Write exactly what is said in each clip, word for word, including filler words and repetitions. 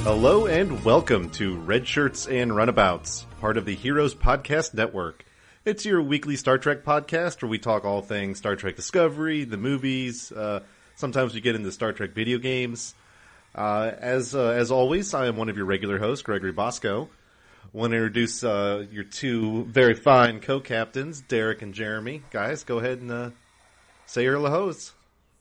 Hello and welcome to Red Shirts and Runabouts, part of the Heroes Podcast Network. It's your weekly Star Trek podcast where we talk all things Star Trek Discovery, the movies, uh, sometimes we get into Star Trek video games. Uh, as uh, as always, I am one of your regular hosts, Gregory Bosco. I want to introduce uh, your two very fine co-captains, Derek and Jeremy. Guys, go ahead and uh, say your hellos.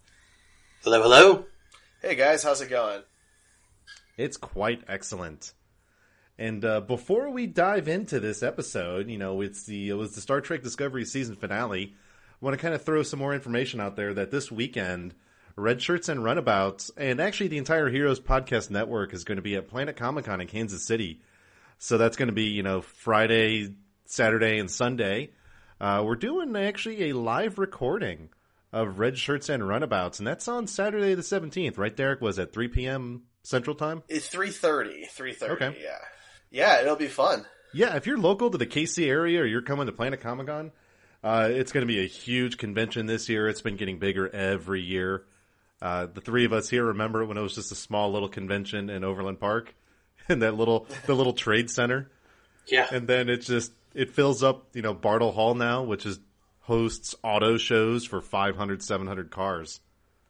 Hello, hello. Hey guys, how's it going? It's quite excellent. And uh, before we dive into this episode, you know, it's the it was the Star Trek Discovery season finale. I want to kind of throw some more information out there that this weekend, Red Shirts and Runabouts, and actually the entire Heroes Podcast Network is going to be at Planet Comic-Con in Kansas City. So that's going to be, you know, Friday, Saturday, and Sunday. Uh, we're doing actually a live recording of Red Shirts and Runabouts, and that's on Saturday the seventeenth, right, Derek? Was at three p.m. Central Time? It's three thirty. three thirty, okay. yeah. Yeah, it'll be fun. Yeah, if you're local to the K C area or you're coming to Planet Comic-Con, uh, it's going to be a huge convention this year. It's been getting bigger every year. Uh, the three of us here remember when it was just a small little convention in Overland Park in that little the little trade center. Yeah. And then it just it fills up, you know, Bartle Hall now, which is hosts auto shows for five hundred, seven hundred cars.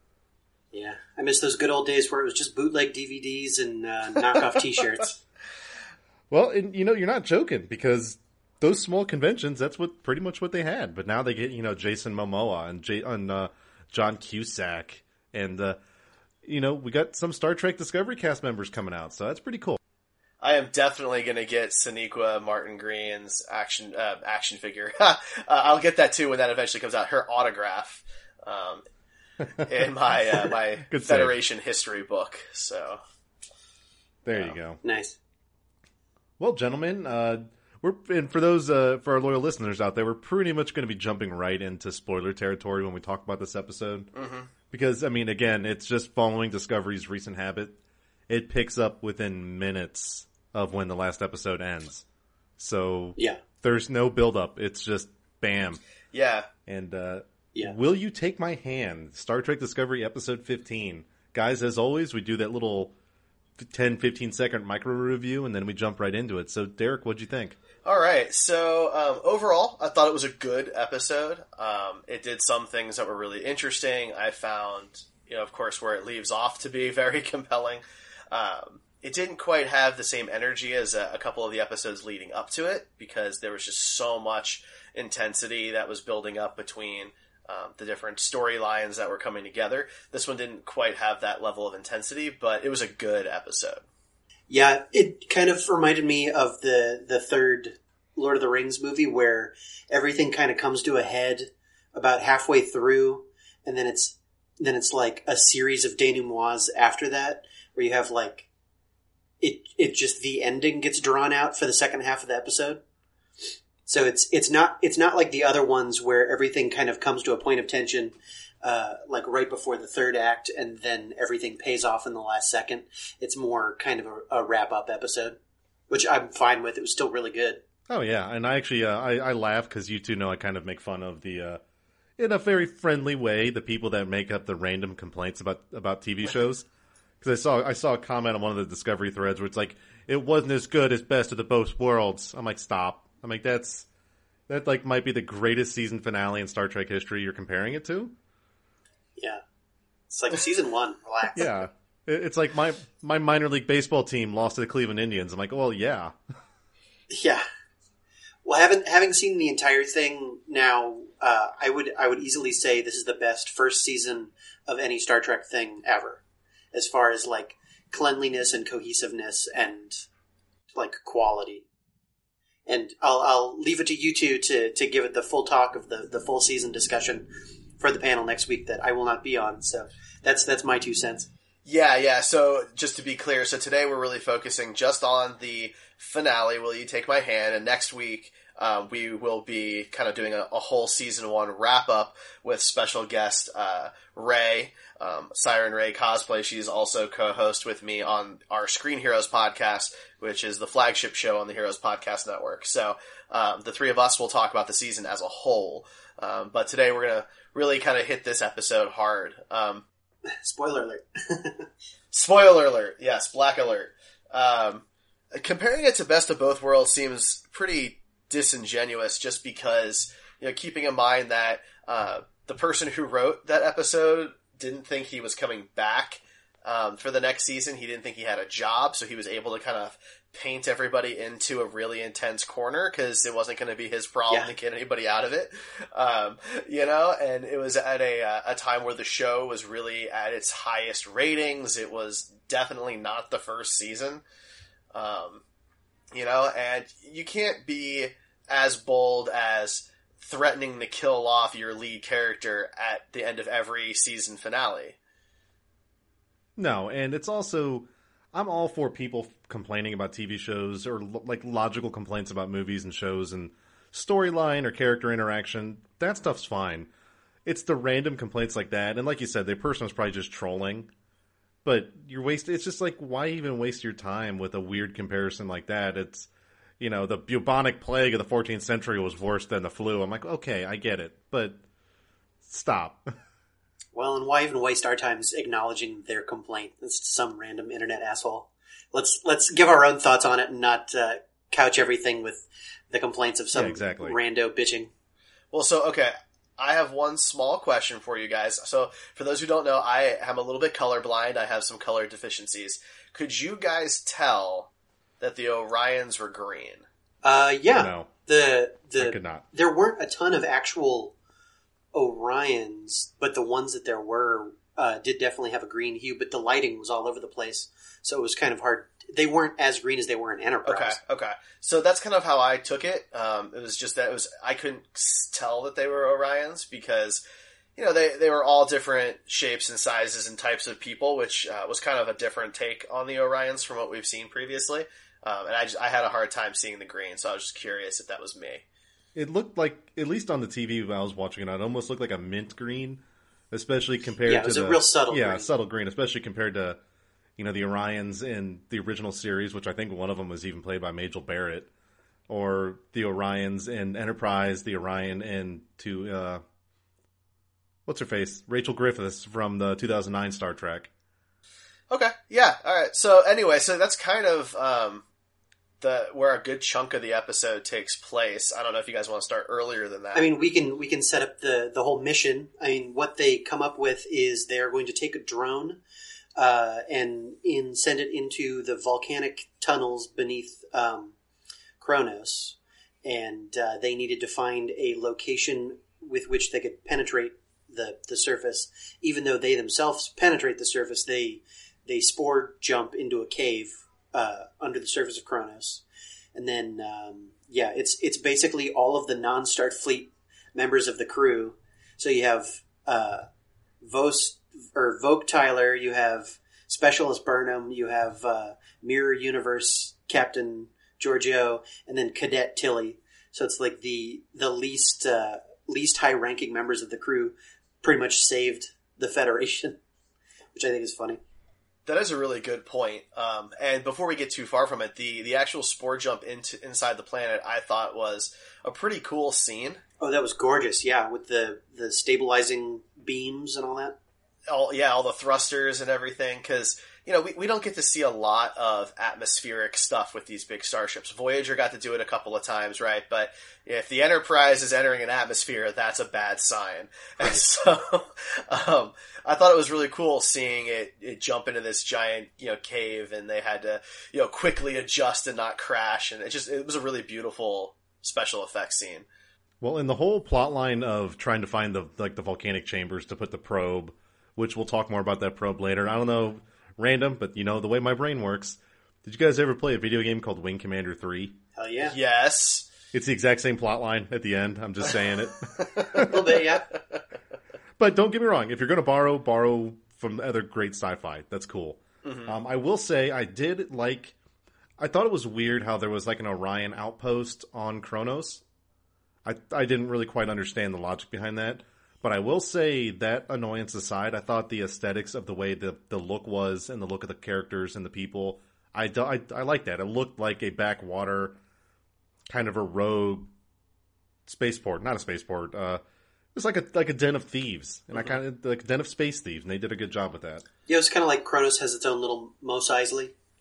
Yeah, I miss those good old days where it was just bootleg D V Ds and uh, knockoff T-shirts. Well, and you know, you're not joking, because those small conventions, that's what pretty much what they had. But now they get, you know, Jason Momoa and, J- and uh, John Cusack. And, uh, you know, we got some Star Trek Discovery cast members coming out. So that's pretty cool. I am definitely going to get Sonequa Martin Green's action uh, action figure. uh, I'll get that too when that eventually comes out. Her autograph um, in my uh, my Federation save. history book. So there yeah. you go. Nice. Well, gentlemen, uh, we're and for those uh, for our loyal listeners out there, we're pretty much going to be jumping right into spoiler territory when we talk about this episode. Mm-hmm. Because I mean, again, it's just following Discovery's recent habit. It picks up within minutes of when the last episode ends. So yeah. There's no build up. It's just bam. Yeah. And uh, yeah. Will You Take My Hand? Star Trek Discovery episode fifteen. Guys, as always, we do that little ten, fifteen second micro review and then we jump right into it. So Derek, what'd you think? All right. So um, overall, I thought it was a good episode. Um, it did some things that were really interesting. I found, you know, of course, where it leaves off to be very compelling. Um, it didn't quite have the same energy as a, a couple of the episodes leading up to it, because there was just so much intensity that was building up between um, the different storylines that were coming together. This one didn't quite have that level of intensity, but it was a good episode. Yeah, it kind of reminded me of the, the third Lord of the Rings movie, where everything kind of comes to a head about halfway through, and then it's then it's like a series of denouements after that, where you have like it it just the ending gets drawn out for the second half of the episode. So it's it's not it's not like the other ones where everything kind of comes to a point of tension, uh, like right before the third act, and then everything pays off in the last second. It's more kind of a, a wrap up episode, which I'm fine with. It was still really good. Oh yeah, and I actually uh, I, I laugh because you two know I kind of make fun of the uh, in a very friendly way the people that make up the random complaints about about T V shows. Because I saw I saw a comment on one of the Discovery threads where it's like, it wasn't as good as Best of the Both Worlds. I'm like, stop. I'm like, that's that like might be the greatest season finale in Star Trek history you're comparing it to. Yeah, it's like season one. Relax. Yeah, it, it's like my my minor league baseball team lost to the Cleveland Indians. I'm like, well, yeah, yeah. Well, having having seen the entire thing now, uh, I would I would easily say this is the best first season of any Star Trek thing ever, as far as like cleanliness and cohesiveness and like quality. And I'll I'll leave it to you two to, to give it the full talk of the, the full season discussion for the panel next week that I will not be on. So that's that's my two cents. Yeah, yeah. So just to be clear, so today we're really focusing just on the finale, Will You Take My Hand? And next week um, we will be kind of doing a, a whole season one wrap up with special guest uh, Ray, um, Siren Ray Cosplay. She's also co-host with me on our Screen Heroes podcast, which is the flagship show on the Heroes Podcast Network. So um, the three of us will talk about the season as a whole. Um, but today we're going to really kind of hit this episode hard. Um, Spoiler alert. Spoiler alert. Yes, black alert. Um, comparing it to Best of Both Worlds seems pretty disingenuous, just because, you know, keeping in mind that uh, the person who wrote that episode didn't think he was coming back um, for the next season. He didn't think he had a job, so he was able to kind of paint everybody into a really intense corner because it wasn't going to be his problem Yeah. to get anybody out of it. Um, you know, and it was at a, uh, a time where the show was really at its highest ratings. It was definitely not the first season. Um, you know, and you can't be as bold as threatening to kill off your lead character at the end of every season finale. No, and it's also, I'm all for people complaining about T V shows or like logical complaints about movies and shows and storyline or character interaction. That stuff's fine. It's the random complaints like that, and like you said, the person was probably just trolling. But you're wasting. It's just like, why even waste your time with a weird comparison like that? It's, you know, the bubonic plague of the fourteenth century was worse than the flu. I'm like, okay, I get it, but stop. Well, and why even waste our times acknowledging their complaint? It's some random internet asshole. Let's let's give our own thoughts on it and not uh, couch everything with the complaints of some Yeah, exactly. rando bitching. Well, so, okay, I have one small question for you guys. So, for those who don't know, I am a little bit colorblind. I have some color deficiencies. Could you guys tell that the Orions were green? Uh, yeah. No, The I could the not. there weren't a ton of actual Orions, but the ones that there were uh, did definitely have a green hue. But the lighting was all over the place, so it was kind of hard. They weren't as green as they were in Enterprise. Okay, okay. So that's kind of how I took it. Um, it was just that it was I couldn't s- tell that they were Orions because, you know, they, they were all different shapes and sizes and types of people, which uh, was kind of a different take on the Orions from what we've seen previously. Um, and I just, I had a hard time seeing the green, so I was just curious if that was me. It looked like, at least on the T V when I was watching it, it almost looked like a mint green, especially compared Yeah, it to was the a real subtle yeah green. subtle green, especially compared to, you know, the Orions in the original series, which I think one of them was even played by Majel Barrett, or the Orions in Enterprise, the Orion in to uh, what's her face, Rachel Griffiths from the two thousand nine Star Trek. Okay, yeah, all right. So anyway, so that's kind of um, the where a good chunk of the episode takes place. I don't know if you guys want to start earlier than that. I mean, we can we can set up the the whole mission. I mean, what they come up with is they're going to take a drone uh, and in send it into the volcanic tunnels beneath um, Kronos, and uh, they needed to find a location with which they could penetrate the the surface. Even though they themselves penetrate the surface, they they spore jump into a cave uh, under the surface of Kronos, and then. Um, Yeah, it's it's basically all of the non-Starfleet members of the crew. So you have uh, Vos or Vogue Tyler, you have Specialist Burnham, you have uh, Mirror Universe Captain Giorgio, and then Cadet Tilly. So it's like the the least uh, least high-ranking members of the crew pretty much saved the Federation, which I think is funny. That is a really good point. Um, and before we get too far from it, the, the actual spore jump into inside the planet, I thought was a pretty cool scene. Oh, that was gorgeous! Yeah, with the the stabilizing beams and all that. All yeah, all the thrusters and everything. Because you know we, we don't get to see a lot of atmospheric stuff with these big starships. Voyager got to do it a couple of times, right? But if the Enterprise is entering an atmosphere, that's a bad sign. And so um, I thought it was really cool seeing it, it jump into this giant, you know, cave, and they had to, you know, quickly adjust and not crash. And it just, it was a really beautiful special effects scene. Well, in the whole plot line of trying to find the like the volcanic chambers to put the probe, which we'll talk more about that probe later. I don't know, random, but you know the way my brain works. Did you guys ever play a video game called Wing Commander three? Hell yeah! Yes. It's the exact same plot line at the end. I'm just saying it. A little bit, yeah. But don't get me wrong. If you're going to borrow, borrow from other great sci-fi. That's cool. Mm-hmm. Um, I will say I did like... I thought it was weird how there was like an Orion outpost on Kronos. I I didn't really quite understand the logic behind that. But I will say, that annoyance aside, I thought the aesthetics of the way the, the look was and the look of the characters and the people, I, do- I, I like that. It looked like a backwater, kind of a rogue spaceport. Not a spaceport. Uh, it was like a like a den of thieves. And mm-hmm. I kind of, like a den of space thieves. And they did a good job with that. Yeah, it was kind of like Kronos has its own little Mos Eisley. It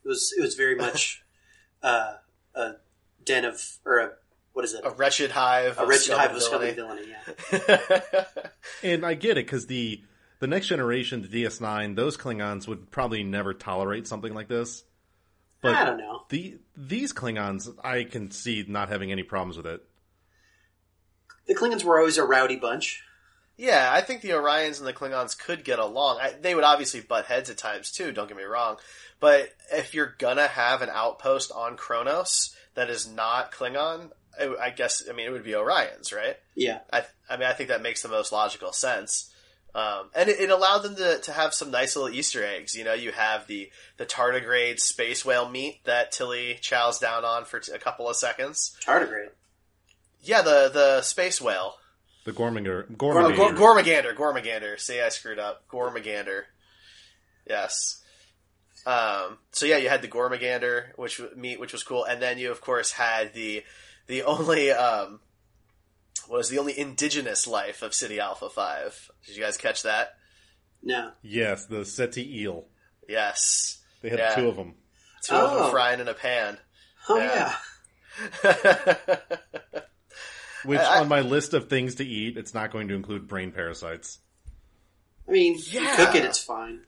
It was it was very much uh, a den of or a what is it? A wretched hive. A of wretched scum hive and of scum and villainy. villainy. Yeah. And I get it, because the, the next generation, the D S nine, those Klingons would probably never tolerate something like this. But I don't know. The, these Klingons, I can see not having any problems with it. The Klingons were always a rowdy bunch. Yeah, I think the Orions and the Klingons could get along. I, they would obviously butt heads at times too, don't get me wrong. But if you're gonna have an outpost on Kronos that is not Klingon, I, I guess, I mean, it would be Orions, right? Yeah. I, I mean, I think that makes the most logical sense. Um, and it, it allowed them to, to have some nice little Easter eggs. You know, you have the, the tardigrade space whale meat that Tilly chows down on for t- a couple of seconds. Tardigrade? Yeah, the, the space whale. The Gorminger, Oh, Gorminger. Gor- Gormagander, Gormagander. See, I screwed up. Gormagander. Yes. Um, so yeah, you had the Gormagander, which meat, which was cool, and then you of course had the the only um, what was the only indigenous life of City Alpha Five. Did you guys catch that? No. Yes, the Seti eel. Yes, They had Yeah. two of them. two of Oh. them frying in a pan. Oh, Yeah. yeah. Which, I- on my list of things to eat, it's not going to include brain parasites. I mean, Yeah. you cook it, it's fine.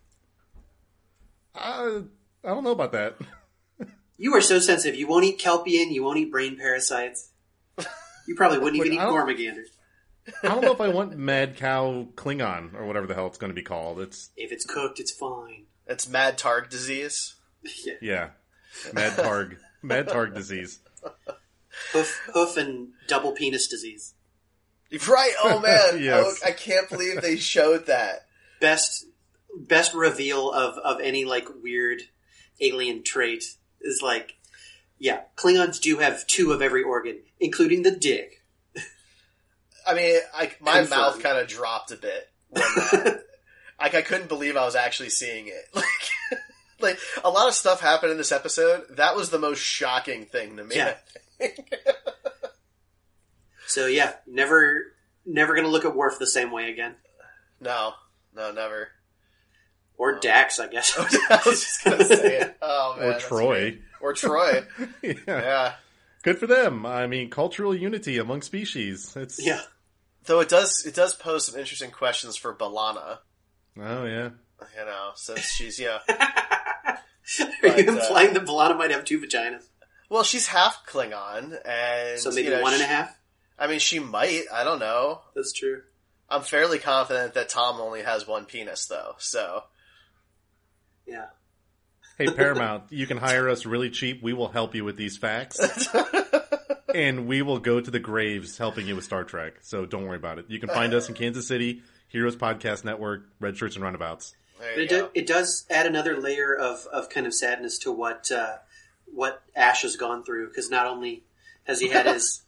Uh, I don't know about that. You are so sensitive. You won't eat kelpian, you won't eat brain parasites. You probably wouldn't Look, even eat I don't- Gormagander. I don't know if I want Mad Cow Klingon, or whatever the hell it's going to be called. It's, If it's cooked, it's fine. It's Mad Targ disease. Yeah. yeah. Mad Targ. Mad Targ disease. Hoof, hoof and double penis disease. Right? Oh man, Yes. oh, I can't believe they showed that. Best best reveal of, of any like weird alien trait is like, yeah, Klingons do have two of every organ, including the dick. I mean, I, my Confirmed. mouth kind of dropped a bit when that, like I couldn't believe I was actually seeing it. Like, like a lot of stuff happened in this episode. That was the most shocking thing to me. Yeah. So yeah, never never gonna look at Worf the same way again. No, no, never. Or Oh. Dax, I guess. I was just gonna say it. Oh man, Or that's Troy. great. Or Troy. yeah. Yeah. Good for them. I mean, cultural unity among species. It's Yeah. Though it does, it does pose some interesting questions for B'Elanna. Oh yeah. You know, since she's yeah. Are But, you uh, implying that B'Elanna might have two vaginas? Well, she's half Klingon, and So maybe you know, one and a she- half? I mean, she might. I don't know. That's true. I'm fairly confident that Tom only has one penis, though. So, Yeah. Hey Paramount, you can hire us really cheap. We will help you with these facts, and we will go to the graves helping you with Star Trek. So don't worry about it. You can find us in Kansas City, Heroes Podcast Network, Red Shirts and Roundabouts. there But you it, go. do, it does add another layer of, of kind of sadness to what uh, what Ash has gone through, because not only has he had his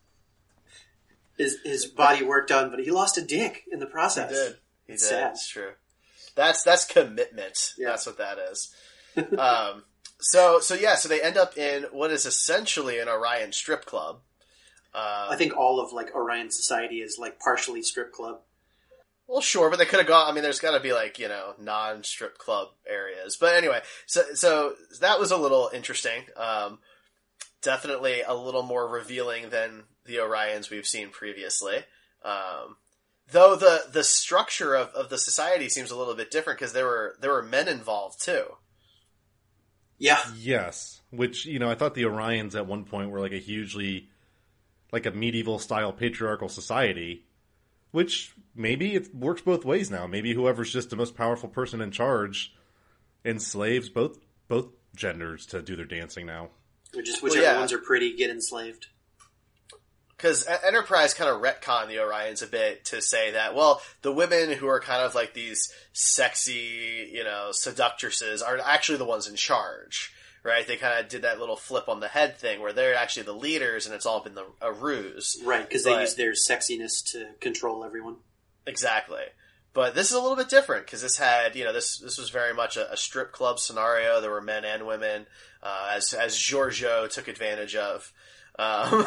his his body worked on, but he lost a dick in the He process. did. He It's did. sad. It's true. That's that's commitment. Yeah. That's what that is. um, so so yeah. So they end up in what is essentially an Orion strip club. Uh, I think all of like Orion Society is like partially strip club. Well, sure, but they could have gone. I mean, there's got to be like you know non-strip club areas. But anyway, so so that was a little interesting. Um, definitely a little more revealing than the Orions we've seen previously. Um, though the the structure of, of the society seems a little bit different because there were there were men involved too. Yeah. Yes, which, you know, I thought the Orions at one point were like a hugely, like a medieval style patriarchal society, which maybe it works both ways now. Maybe whoever's just the most powerful person in charge enslaves both both genders to do their dancing now. Or just Well, whichever yeah. ones are pretty get enslaved. Because Enterprise kind of retconned the Orions a bit to say that, well, the women who are kind of like these sexy, you know, seductresses are actually the ones in charge, right? They kind of did that little flip on the head thing where they're actually the leaders and it's all been the, a ruse. Right, because they But- use their sexiness to control everyone. Exactly. But this is a little bit different because this had, you know, this this was very much a, a strip club scenario. There were men and women, uh, as as Giorgio took advantage of. Um,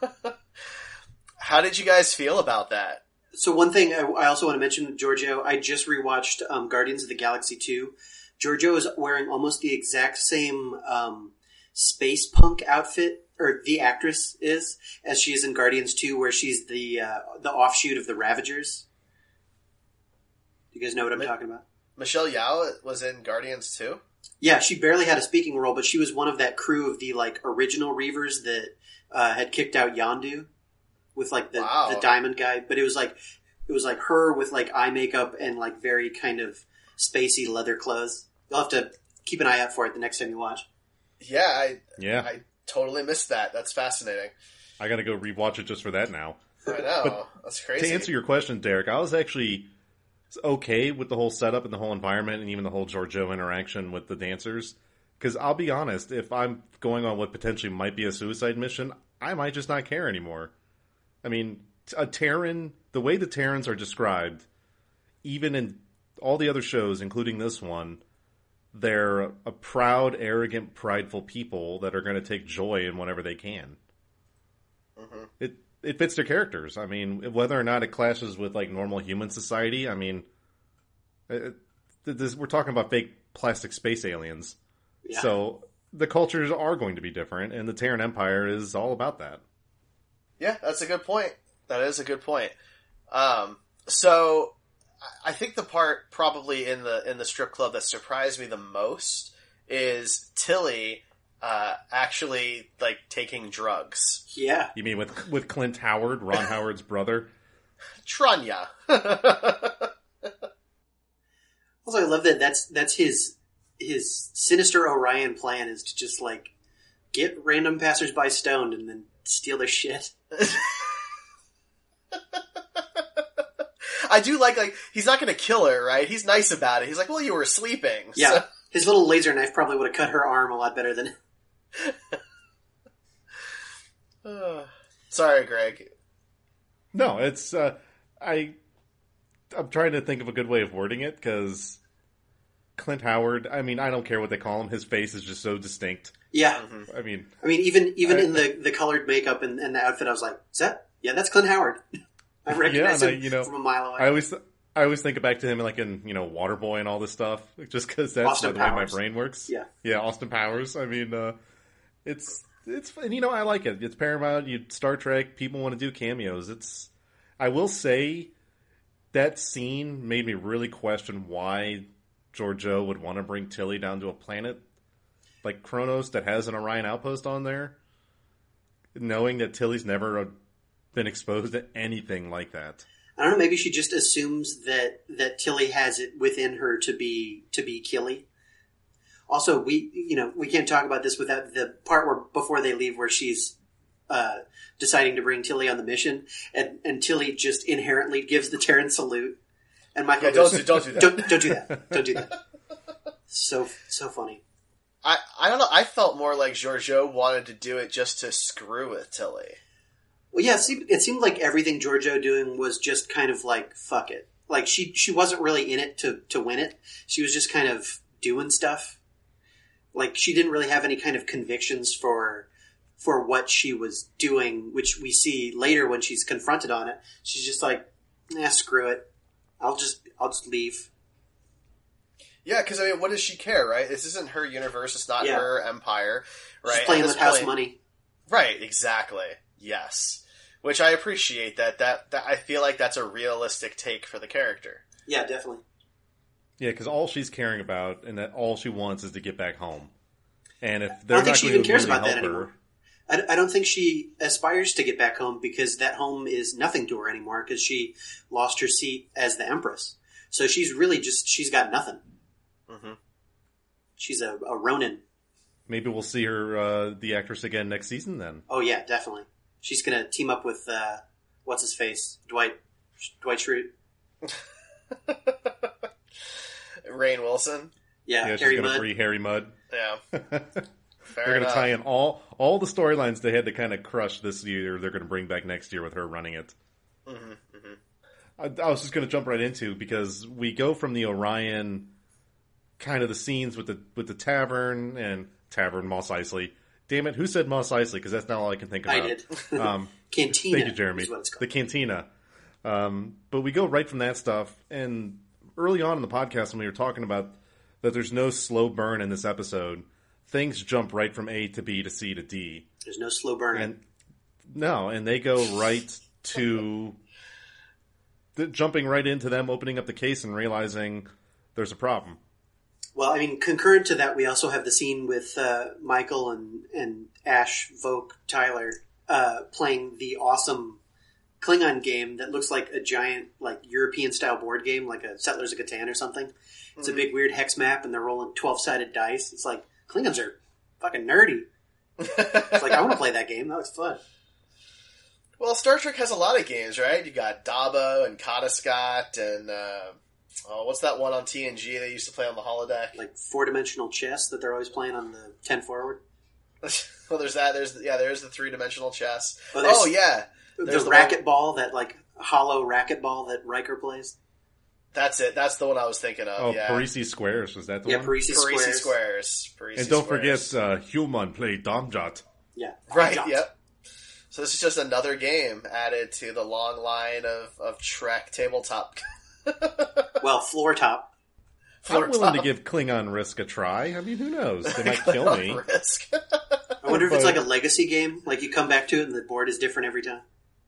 how did you guys feel about that? So one thing I, I also want to mention with Giorgio, I just rewatched um, Guardians of the Galaxy two, Giorgio is wearing almost the exact same um, space punk outfit, or the actress is, as she is in Guardians two, where she's the uh, the offshoot of the Ravagers. Do you guys know what I'm Mi- talking about? Michelle Yeoh was in Guardians too? Yeah, she barely had a speaking role, but she was one of that crew of the like original Reavers that uh, had kicked out Yondu with like the, Wow. the diamond guy. But it was like it was like her with like eye makeup and like very kind of spacey leather clothes. You'll have to keep an eye out for it the next time you watch. Yeah, I Yeah. I totally missed that. That's fascinating. I got to go rewatch it just for that now. I know. But That's crazy. To answer your question, Derek, I was actually okay with the whole setup and the whole environment and even the whole Giorgio interaction with the dancers. Because I'll be honest, if I'm going on what potentially might be a suicide mission, I might just not care anymore. I mean, a Terran, the way the Terrans are described, even in all the other shows, including this one, they're a proud, arrogant, prideful people that are going to take joy in whatever they can. Mm-hmm. It it fits their characters. I mean, whether or not it clashes with like normal human society, I mean, it, this, we're talking about fake plastic space aliens. Yeah. So the cultures are going to be different, and the Terran Empire is all about that. Yeah, that's a good point. That is a good point. Um, so I think the part probably in the in the strip club that surprised me the most is Tilly uh, actually like taking drugs. Yeah. You mean with with Clint Howard, Ron Howard's brother? Tranya. Also, I love that that's that's his his sinister Orion plan is to just like get random passersby stoned and then steal their shit. I do like, like, he's not going to kill her, right? He's nice about it. He's like, well, you were sleeping. Yeah. So. His little laser knife probably would have cut her arm a lot better than... uh, sorry, Greg. No, it's uh, I. I'm trying to think of a good way of wording it because Clint Howard. I mean, I don't care what they call him. His face is just so distinct. Yeah. Mm-hmm. I mean, I mean, even even I, in the, the colored makeup and, and the outfit, I was like, is that? Yeah, that's Clint Howard. I recognize yeah, him I, you know, from a mile away. I always, I always think back to him like in you know Waterboy and all this stuff, just because that's Austin the way my Powers. brain works. Yeah. yeah, Austin Powers. I mean, uh, it's it's and you know I like it. It's Paramount. You Star Trek. People want to do cameos. It's. I will say that scene made me really question why Giorgio would want to bring Tilly down to a planet like Kronos that has an Orion outpost on there, knowing that Tilly's never uh, been exposed to anything like that. I don't know. Maybe she just assumes that that Tilly has it within her to be to be Killy. Also, we you know we can't talk about this without the part where before they leave, where she's uh, deciding to bring Tilly on the mission, and, and Tilly just inherently gives the Terran salute, and Michael Yeah, goes, don't do, don't do that. don't, don't do that, don't do that. So so funny. I, I don't know. I felt more like Giorgio wanted to do it just to screw with Tilly. Well, yeah, it seemed, it seemed like everything Giorgio doing was just kind of like, fuck it. Like, she she wasn't really in it to, to win it. She was just kind of doing stuff. Like, she didn't really have any kind of convictions for for what she was doing, which we see later when she's confronted on it. She's just like, nah, screw it. I'll just, I'll just leave. Yeah, because, I mean, what does she care, right? This isn't her universe. It's not Yeah. her empire, right? She's playing At with this house point- money. Right, exactly. Yes. Which I appreciate that, that. That I feel like that's a realistic take for the character. Yeah, definitely. Yeah, because all she's caring about and that all she wants is to get back home. And if I they're don't think not she going even to cares really about that help her, anymore. I, I don't think she aspires to get back home because that home is nothing to her anymore because she lost her seat as the Empress. So she's really just, she's got nothing. Mm-hmm. She's a, a Ronin. maybe we'll see her, uh, the actress again next season then. Oh yeah, definitely. She's gonna team up with, uh, what's his face? Dwight, Dwight Schrute. Rainn Wilson. Yeah, Yeah, she's Harry going to Mudd. free Harry Mudd. Yeah. Fair They're going to enough. tie in all all the storylines they had to kind of crush this year. They're going to bring back next year with her running it. Mm-hmm, mm-hmm. I, I was just going to jump right into because we go from the Orion, kind of the scenes with the with the tavern and tavern Mos Eisley. Damn it, who said Mos Eisley? Because that's not all I can think about. I did. Um, Cantina. Thank you, Jeremy. Is what it's called. The cantina. Um, but we go right from that stuff, and early on in the podcast when we were talking about that there's no slow burn in this episode. Things jump right from A to B to C to D. There's no slow burning. And no, and they go right to the, jumping right into them opening up the case and realizing there's a problem. Well, I mean, concurrent to that, we also have the scene with uh, Michael and, and Ash, Voke, Tyler uh, playing the awesome Klingon game that looks like a giant, like European-style board game, like a Settlers of Catan or something. It's mm-hmm. a big, weird hex map, and they're rolling twelve-sided dice. It's like, Klingons are fucking nerdy. It's like, I want to play that game. That looks fun. Well, Star Trek has a lot of games, right? You got Dabo and Kadascot and... Uh... Oh, what's that one on T N G they used to play on the holodeck? Like four-dimensional chess that they're always playing on the ten forward? Well, there's that. There's yeah, there's the three-dimensional chess. Oh, oh yeah. There's the, the racquetball, that like hollow racquetball that Riker plays. That's it. That's the one I was thinking of. Oh, yeah. Parisi Squares. Was that the yeah, one? Parisi Squares. Parisi Squares. Parisi and don't Squares. forget, uh, Human played Domjot. Yeah. Right, Domjot. yep. So this is just another game added to the long line of, of Trek tabletop. Well, floor top. Floor I'm willing top. to give Klingon Risk a try. I mean, who knows? They might kill me. Risk. I wonder if it's like a legacy game. Like you come back to it and the board is different every time.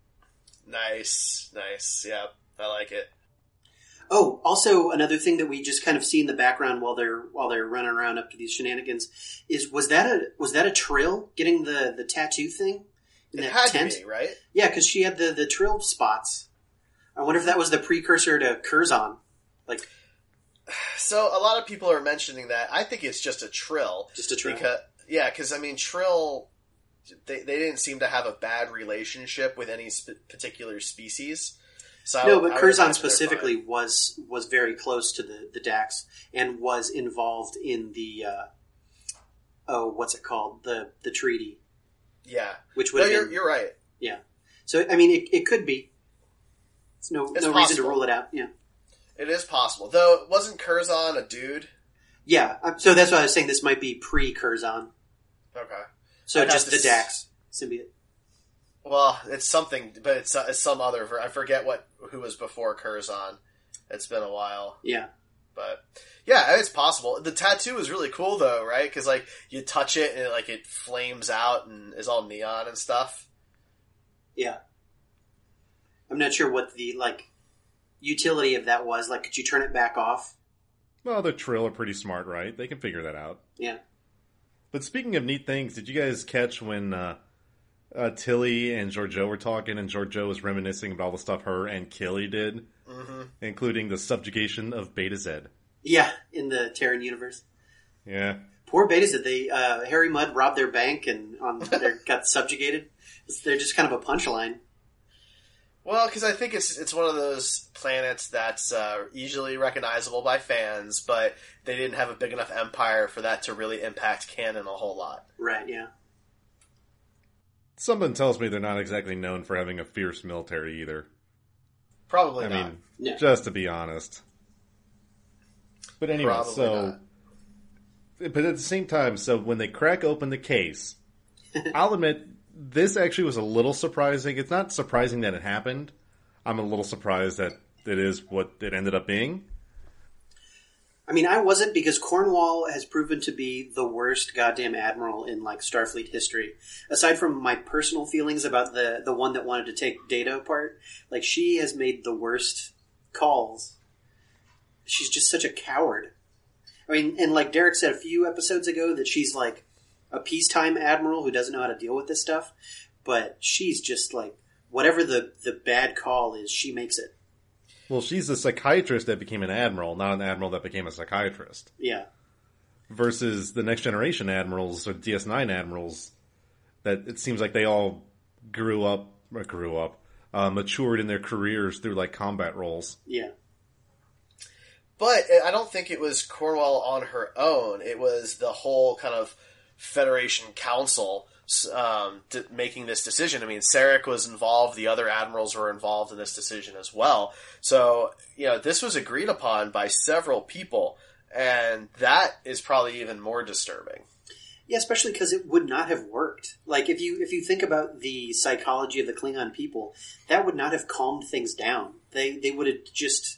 Nice. Nice. Yeah, I like it. Oh, also another thing that we just kind of see in the background while they're while they're running around up to these shenanigans is was that a was that a Trill getting the, the tattoo thing in It that had tent? to be, right? Yeah, because she had the, the Trill spots. I wonder if that was the precursor to Curzon. Like, so a lot of people are mentioning that. I think it's just a Trill. Just a Trill. Because, yeah, because I mean, Trill, they they didn't seem to have a bad relationship with any sp- particular species. So no, I, but I Curzon specifically was was very close to the, the Dax and was involved in the uh, oh, what's it called? The the treaty. Yeah, which would no, have you're, been, you're right. Yeah, so I mean, it, it could be. There's no It's no possible. reason to rule it out. Yeah, It is possible, though. Wasn't Curzon a dude? yeah. uh, So that's why I was saying this might be pre Curzon. Okay. So I'd have just to the s- Dax symbiote. Well, it's something, but it's, uh, it's some other. ver- I forget what who was before Curzon. It's been a while, Yeah. but yeah, it's possible. The tattoo is really cool, though, right? Because like you touch it and it, like it flames out and is all neon and stuff. Yeah. I'm not sure what the like utility of that was. Like, could you turn it back off? Well, the Trill are pretty smart, right? They can figure that out. Yeah. But speaking of neat things, did you guys catch when uh, uh, Tilly and Georgiou were talking and Georgiou was reminiscing about all the stuff her and Killy did, Mm-hmm. including the subjugation of Beta Z? Yeah, in the Terran universe. Yeah. Poor Beta Z. They uh, Harry Mudd robbed their bank and um, they got subjugated. They're just kind of a punchline. Well, because I think it's it's one of those planets that's uh, easily recognizable by fans, but they didn't have a big enough empire for that to really impact canon a whole lot. Right, yeah. Something tells me they're not exactly known for having a fierce military either. Probably I not. mean, No. just to be honest. But anyway, Probably so... But at the same time, so when they crack open the case, I'll admit, this actually was a little surprising. It's not surprising that it happened. I'm a little surprised that it is what it ended up being. I mean, I wasn't, because Cornwall has proven to be the worst goddamn admiral in, like, Starfleet history. Aside from my personal feelings about the, the one that wanted to take Data apart, like, she has made the worst calls. She's just such a coward. I mean, and like Derek said a few episodes ago, that she's, like, a peacetime admiral who doesn't know how to deal with this stuff. But she's just, like, whatever the, the bad call is, she makes it. Well, she's a psychiatrist that became an admiral, not an admiral that became a psychiatrist. Yeah. Versus the next generation admirals, or D S nine admirals, that it seems like they all grew up, or grew up, uh, matured in their careers through, like, combat roles. Yeah. But I don't think it was Cornwall on her own. It was the whole kind of Federation Council um, d- making this decision. I mean, Sarek was involved. The other admirals were involved in this decision as well. So, you know, this was agreed upon by several people. And that is probably even more disturbing. Yeah, especially because it would not have worked. Like, if you if you think about the psychology of the Klingon people, that would not have calmed things down. They they would have just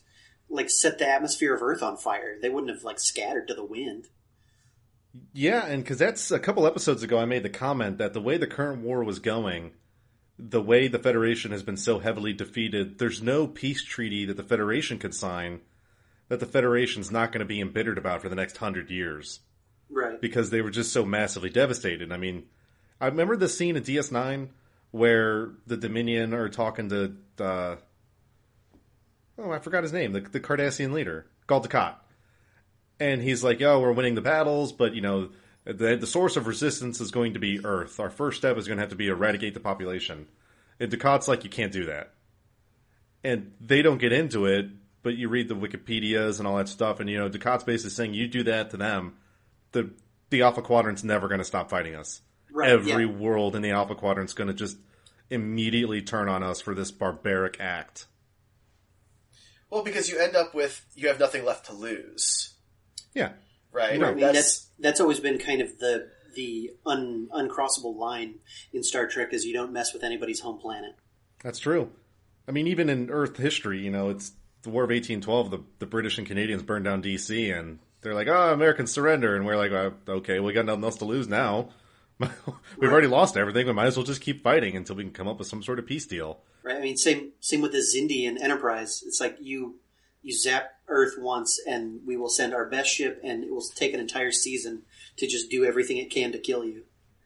like set the atmosphere of Earth on fire. They wouldn't have like scattered to the wind. Yeah, and because that's a couple episodes ago, I made the comment that the way the current war was going, the way the Federation has been so heavily defeated, there's no peace treaty that the Federation could sign that the Federation's not going to be embittered about for the next hundred years. Right. Because they were just so massively devastated. I mean, I remember the scene in D S nine where the Dominion are talking to, uh, oh, I forgot his name, the, the Cardassian leader, Gul Dukat. And he's like, yo, we're winning the battles, but, you know, the, the source of resistance is going to be Earth. Our first step is going to have to be eradicate the population. And Dukat's like, you can't do that. And they don't get into it, but you read the Wikipedias and all that stuff, and, you know, Dukat's basically saying, you do that to them, the the Alpha Quadrant's never going to stop fighting us. Right, Every yeah. world in the Alpha Quadrant's going to just immediately turn on us for this barbaric act. Well, because you end up with, you have nothing left to lose. Yeah. Right? I mean, That's, that's that's always been kind of the the un, uncrossable line in Star Trek is you don't mess with anybody's home planet. That's true. I mean, even in Earth history, you know, it's the War of eighteen twelve, the, the British and Canadians burned down D C, and they're like, oh, Americans surrender. And we're like, oh, okay, we got nothing else to lose now. We've Right. already lost everything. We might as well just keep fighting until we can come up with some sort of peace deal. Right? I mean, same same with the Xindi and Enterprise. It's like you you zap Earth once, and we will send our best ship, and it will take an entire season to just do everything it can to kill you.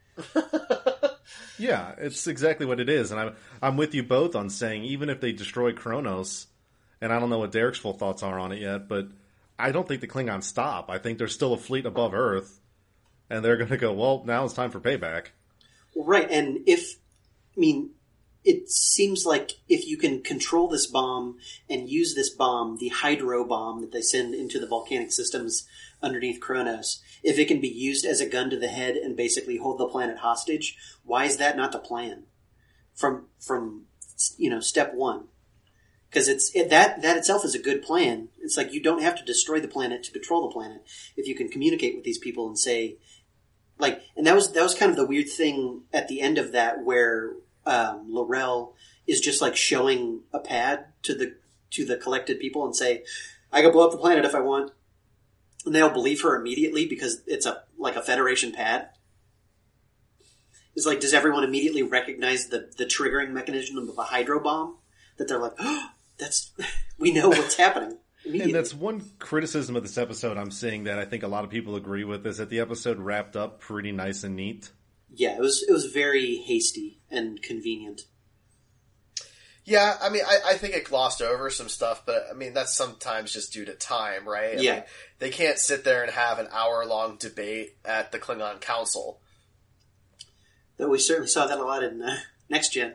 Yeah, it's exactly what it is. And I'm, I'm with you both on saying even if they destroy Kronos, and I don't know what Derek's full thoughts are on it yet, but I don't think the Klingons stop. I think there's still a fleet above Earth, and they're going to go, well, now it's time for payback. Well, right, and if I mean, it seems like if you can control this bomb and use this bomb, the hydro bomb that they send into the volcanic systems underneath Kronos, if it can be used as a gun to the head and basically hold the planet hostage, why is that not the plan from from you know step one? Because it's it, that that itself is a good plan. It's like you don't have to destroy the planet to control the planet if you can communicate with these people and say, like, and that was that was kind of the weird thing at the end of that where um, L'Rell is just like showing a pad to the to the collected people and say, "I can blow up the planet if I want," and they'll believe her immediately because it's a like a Federation pad. It's like, does everyone immediately recognize the the triggering mechanism of a hydro bomb? That they're like, oh, that's we know what's happening. And that's one criticism of this episode I'm seeing that I think a lot of people agree with, is that the episode wrapped up pretty nice and neat. Yeah, it was it was very hasty and convenient. Yeah, I mean, I, I think it glossed over some stuff, but I mean, that's sometimes just due to time, right? I Yeah. mean, they can't sit there and have an hour-long debate at the Klingon Council. Though we certainly saw that a lot in uh, Next Gen.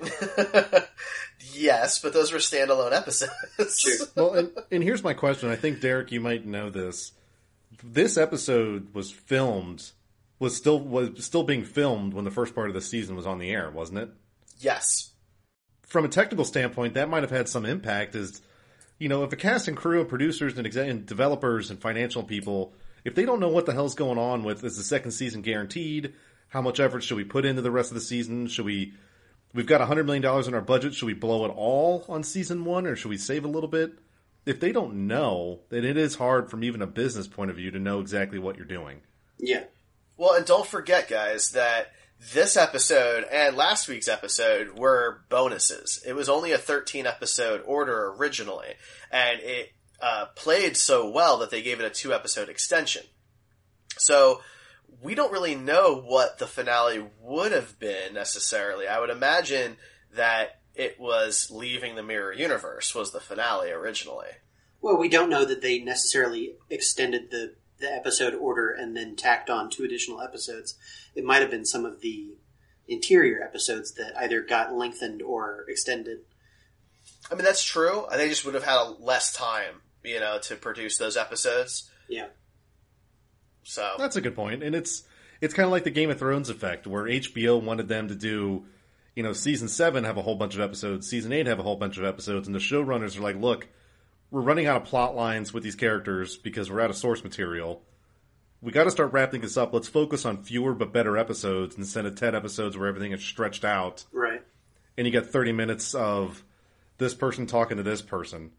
Yes, but those were standalone episodes. True. Well, and, and here's my question. I think, Derek, you might know this. This episode was filmed, was still was still being filmed when the first part of the season was on the air, wasn't it? Yes. From a technical standpoint, that might have had some impact. Is, you know, if a cast and crew of producers and, exe- and developers and financial people, if they don't know what the hell's going on with, is the second season guaranteed? How much effort should we put into the rest of the season? Should we... We've got one hundred million dollars in our budget. Should we blow it all on season one, or should we save a little bit? If they don't know, then it is hard from even a business point of view to know exactly what you're doing. Yeah. Well, and don't forget, guys, that this episode and last week's episode were bonuses. It was only a thirteen-episode order originally, and it uh, played so well that they gave it a two-episode extension. So we don't really know what the finale would have been necessarily. I would imagine that it was Leaving the Mirror Universe was the finale originally. Well, we don't know that they necessarily extended the, the episode order and then tacked on two additional episodes. It might have been some of the interior episodes that either got lengthened or extended. I mean, that's true. They just would have had a less time, you know, to produce those episodes. Yeah. So That's a good point. And it's it's kind of like the Game of Thrones effect, where H B O wanted them to do, you know, season seven have a whole bunch of episodes, season eight have a whole bunch of episodes, and the showrunners are like, look, we're running out of plot lines with these characters because we're out of source material. We got to start wrapping this up. Let's focus on fewer but better episodes instead of ten episodes where everything is stretched out. Right. And you get thirty minutes of this person talking to this person.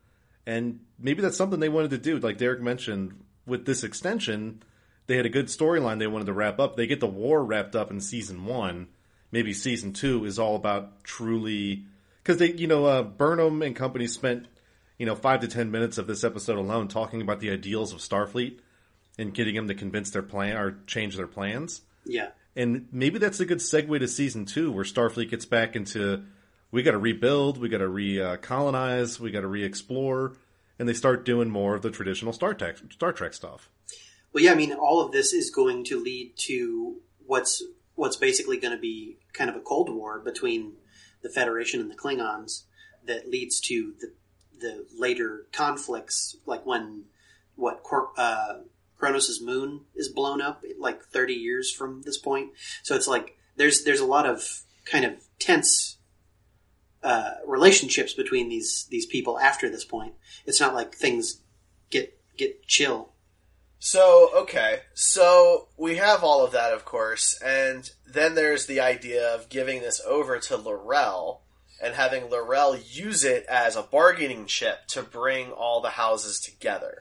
And maybe that's something they wanted to do. Like Derek mentioned, with this extension, they had a good storyline they wanted to wrap up. They get the war wrapped up in season one. Maybe season two is all about truly... Because, they, you know, uh, Burnham and company spent, you know, five to ten minutes of this episode alone talking about the ideals of Starfleet and getting them to convince their plan or change their plans. Yeah. And maybe that's a good segue to season two, where Starfleet gets back into... We got to rebuild, we got to re-colonize, we got to re-explore, and they start doing more of the traditional Star Trek, Star Trek stuff. Well, yeah, I mean, all of this is going to lead to what's what's basically going to be kind of a Cold War between the Federation and the Klingons that leads to the the later conflicts, like when what uh, Kronos' moon is blown up, like thirty years from this point. So it's like there's there's a lot of kind of tense Uh, relationships between these these people after this point. It's not like things get get chill. So, okay. So, we have all of that, of course, and then there's the idea of giving this over to L'Rell and having L'Rell use it as a bargaining chip to bring all the houses together.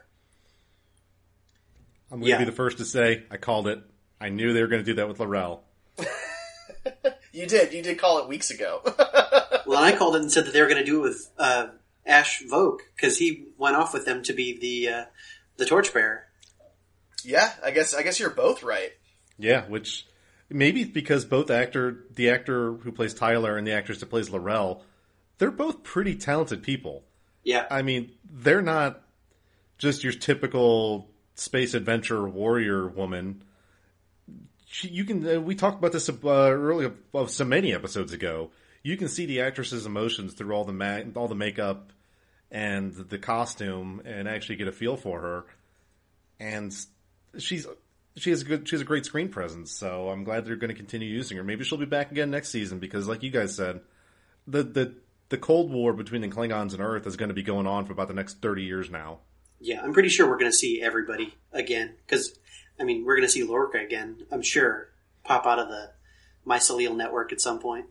I'm going to Yeah. be the first to say, I called it. I knew they were going to do that with L'Rell. You did. You did call it weeks ago. Well, and I called it and said that they were going to do it with uh, Ash Vogue, because he went off with them to be the uh, the torchbearer. Yeah, I guess I guess you're both right. Yeah, which maybe it's because both actor, the actor who plays Tyler and the actress that plays L'Rell, they're both pretty talented people. Yeah. I mean, they're not just your typical space adventure warrior woman. She, you can uh, we talked about this uh, earlier, uh, so many episodes ago. You can see the actress's emotions through all the ma- all the makeup and the costume, and actually get a feel for her. And she's she has a good she has a great screen presence. So I'm glad they're going to continue using her. Maybe she'll be back again next season, because, like you guys said, the the the Cold War between the Klingons and Earth is going to be going on for about the next thirty years now. Yeah, I'm pretty sure we're going to see everybody again. Because, I mean, we're going to see Lorca again, I'm sure, pop out of the mycelial network at some point.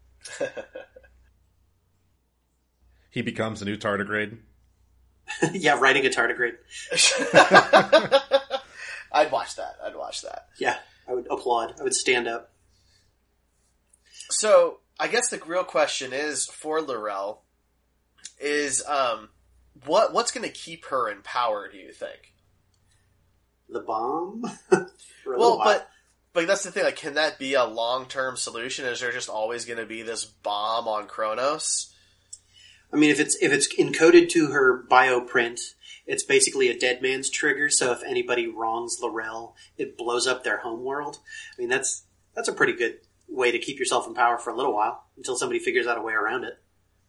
He becomes a new tardigrade. Yeah, writing a tardigrade. I'd watch that. I'd watch that. Yeah, I would applaud. I would stand up. So, I guess the real question is, for L'Rell, is um, what what's going to keep her in power, do you think? The bomb? For a Well, little while. but but that's the thing. Like, can that be a long-term solution? Is there just always going to be this bomb on Kronos? I mean, if it's if it's encoded to her bioprint, it's basically a dead man's trigger. So if anybody wrongs L'Rell, it blows up their home world. I mean, that's that's a pretty good way to keep yourself in power for a little while until somebody figures out a way around it.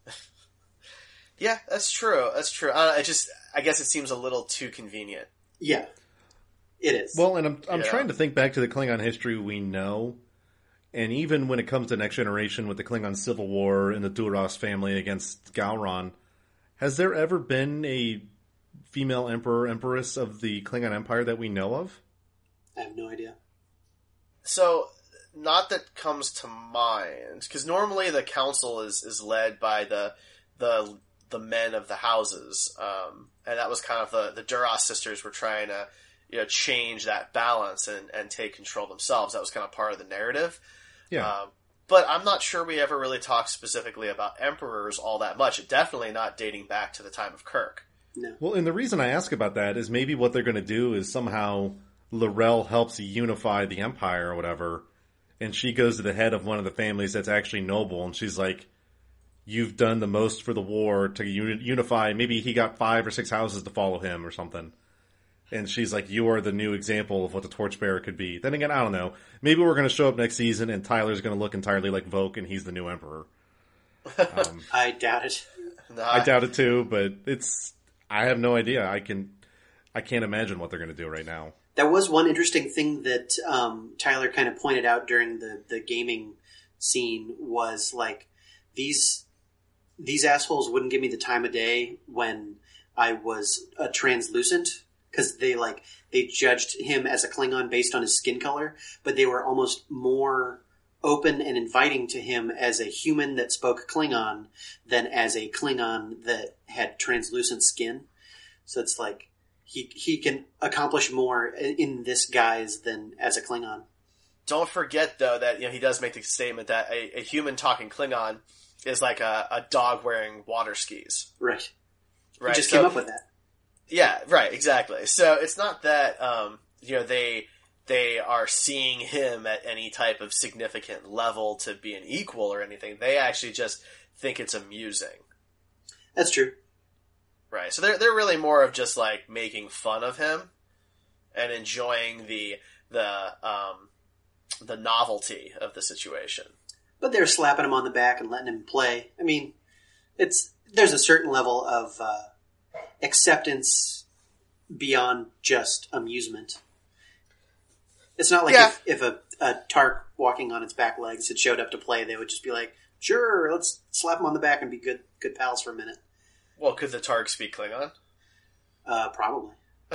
Yeah, that's true. That's true. Uh, I just, I guess it seems a little too convenient. Yeah, it is. Well, and I'm I'm Yeah. trying to think back to the Klingon history we know, and even when it comes to Next Generation with the Klingon Civil War and the Duras family against Gowron, has there ever been a female emperor empress of the Klingon Empire that we know of? I have no idea. So, not that comes to mind, because normally the council is, is led by the the the men of the houses, um, and that was kind of the the Duras sisters were trying to, you know, change that balance and, and take control themselves. That was kind of part of the narrative. Yeah. Um, but I'm not sure we ever really talked specifically about emperors all that much. Definitely not dating back to the time of Kirk. No. Well, and the reason I ask about that is maybe what they're going to do is somehow L'Rell helps unify the Empire or whatever, and she goes to the head of one of the families that's actually noble, and she's like, you've done the most for the war to uni- unify. Maybe he got five or six houses to follow him or something. And she's like, you are the new example of what the Torchbearer could be. Then again, I don't know. Maybe we're going to show up next season and Tyler's going to look entirely like Vogue and he's the new Emperor. Um, I doubt it. No, I doubt it too, but it's... I have no idea. I can... I can't imagine what they're going to do right now. That was one interesting thing that um, Tyler kind of pointed out during the, the gaming scene was like, these these assholes wouldn't give me the time of day when I was a translucent, because they like they judged him as a Klingon based on his skin color, but they were almost more open and inviting to him as a human that spoke Klingon than as a Klingon that had translucent skin. So it's like he he can accomplish more in this guise than as a Klingon. Don't forget, though, that you know he does make the statement that a, a human talking Klingon is like a, a dog wearing water skis. Right. Right. He just so, came up with that. Yeah, right, exactly. So it's not that um, you know they they are seeing him at any type of significant level to be an equal or anything. They actually just think it's amusing. That's true. Right. So they're they're really more of just like making fun of him and enjoying the the um, the novelty of the situation. But they're slapping him on the back and letting him play. I mean, it's there's a certain level of uh, acceptance beyond just amusement. It's not like yeah. if, if a, a Tark walking on its back legs had showed up to play, they would just be like, sure, let's slap him on the back and be good good pals for a minute. Well, could the Tark speak Klingon? Uh, probably.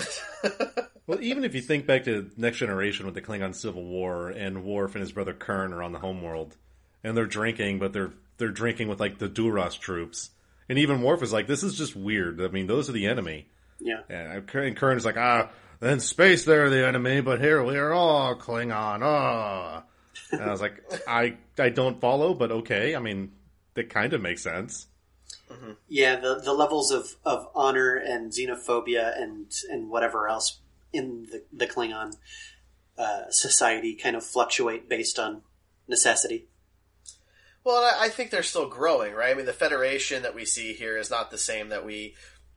Well, even if you think back to Next Generation with the Klingon Civil War, and Worf and his brother Kurn are on the homeworld, and they're drinking, but they're they're drinking with like the Duras troops, and even Worf is like, "This is just weird. I mean, those are the enemy." Yeah. And Kurn is like, "Ah, in space they're the enemy, but here we are all Klingon." Ah, and I was like, "I I don't follow, but okay. I mean, that kind of makes sense." Mm-hmm. Yeah, the the levels of, of honor and xenophobia and and whatever else in the, the Klingon uh, society kind of fluctuate based on necessity. Well, I think they're still growing, right? I mean, the Federation that we see here is not the same that we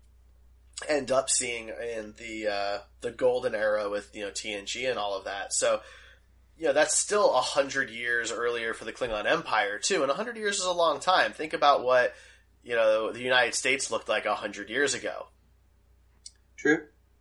end up seeing in the uh, the Golden Era with, you know, T N G and all of that. So, you know, that's still a hundred years earlier for the Klingon Empire too, and a hundred years is a long time. Think about what, you know, the United States looked like a hundred years ago. True.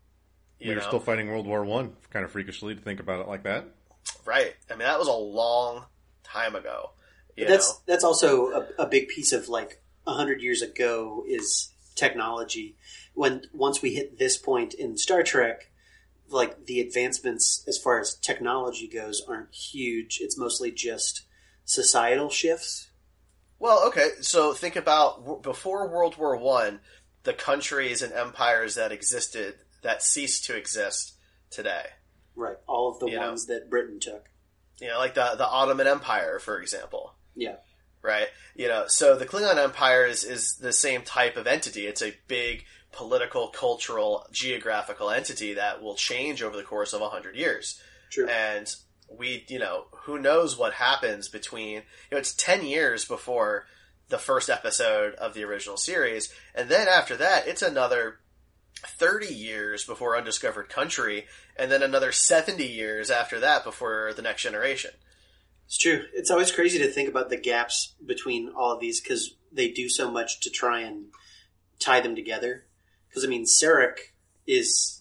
We were still fighting World War One, kind of freakishly to think about it like that. Right. I mean, that was a long time ago. You that's know? that's also a, a big piece of like a hundred years ago is technology. When once we hit this point in Star Trek, like the advancements as far as technology goes aren't huge. It's mostly just societal shifts. Well, okay. So think about before World War One, the countries and empires that existed that ceased to exist today. Right. All of the you ones know? that Britain took. You know, like the the Ottoman Empire, for example. Yeah. Right? You know, so the Klingon Empire is, is the same type of entity. It's a big political, cultural, geographical entity that will change over the course of a hundred years. True. And we, you know, who knows what happens between, you know, it's ten years before the first episode of the original series. And then after that, it's another thirty years before Undiscovered Country. And then another seventy years after that before The Next Generation. It's true. It's always crazy to think about the gaps between all of these because they do so much to try and tie them together. Because, I mean, Sarek is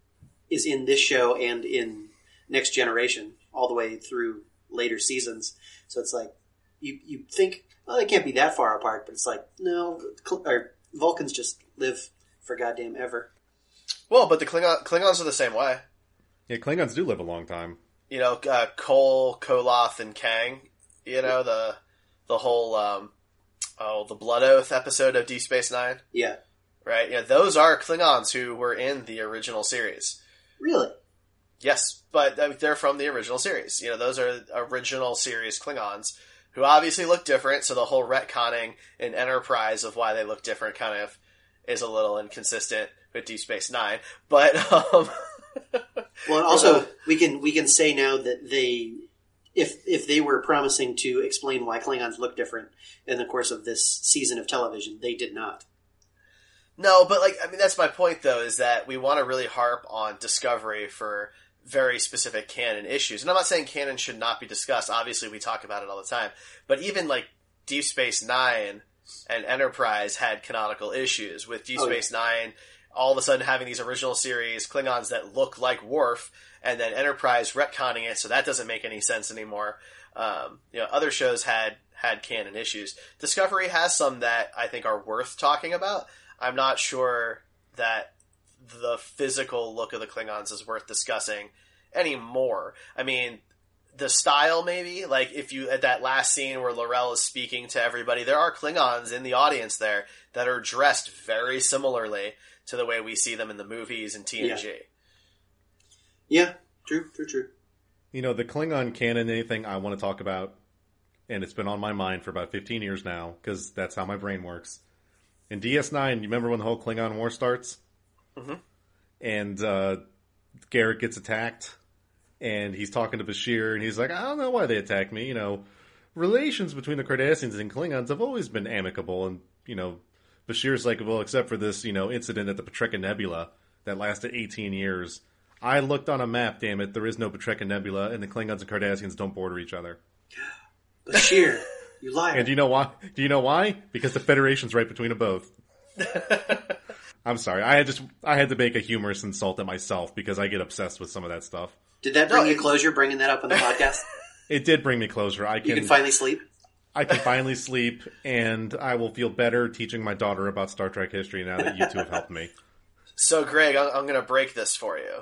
is in this show and in Next Generation all the way through later seasons. So it's like, you, you think, well, they can't be that far apart. But it's like, no, or Vulcans just live for goddamn ever. Well, but the Klingon, Klingons are the same way. Yeah, Klingons do live a long time. You know, uh, Cole, Koloth, and Kang. You know, the the whole um, oh, the Blood Oath episode of Deep Space Nine. Yeah. Right? Yeah, those are Klingons who were in the original series. Really? Yes, but uh, they're from the original series. You know, those are original series Klingons who obviously look different, so the whole retconning in Enterprise of why they look different kind of is a little inconsistent with Deep Space Nine. But, um... well, and also, we can we can say now that they, if if they were promising to explain why Klingons look different in the course of this season of television, they did not. No, but like, I mean, that's my point though, is that we want to really harp on Discovery for very specific canon issues. And I'm not saying canon should not be discussed. Obviously, we talk about it all the time. But even like Deep Space Nine and Enterprise had canonical issues with Deep oh, Space yeah. Nine. All of a sudden having these original series Klingons that look like Worf, and then Enterprise retconning it, so that doesn't make any sense anymore. Um, you know, other shows had had canon issues. Discovery has some that I think are worth talking about. I'm not sure that the physical look of the Klingons is worth discussing anymore. I mean, the style, maybe, like if you at that last scene where L'Rell is speaking to everybody, there are Klingons in the audience there that are dressed very similarly to the way we see them in the movies and T N G. Yeah, yeah, true, true, true. You know, the Klingon canon, anything I want to talk about, and it's been on my mind for about fifteen years now, because that's how my brain works. In D S nine, you remember when the whole Klingon War starts? Mm-hmm. And uh, Garrett gets attacked, and he's talking to Bashir, and he's like, I don't know why they attacked me. You know, relations between the Cardassians and Klingons have always been amicable. And, you know, Bashir's like, well, except for this, you know, incident at the Patreka Nebula that lasted eighteen years. I looked on a map, damn it, there is no Patreka Nebula, and the Klingons and Cardassians don't border each other. Bashir, you liar. And do you know why? Do you know why? Because the Federation's right between them both. I'm sorry. I had just I had to make a humorous insult at myself because I get obsessed with some of that stuff. Did that bring No, you it- closure, bringing that up on the podcast? It did bring me closer. I You can, can finally sleep? I can finally sleep, and I will feel better teaching my daughter about Star Trek history now that you two have helped me. So, Greg, I'm, I'm going to break this for you.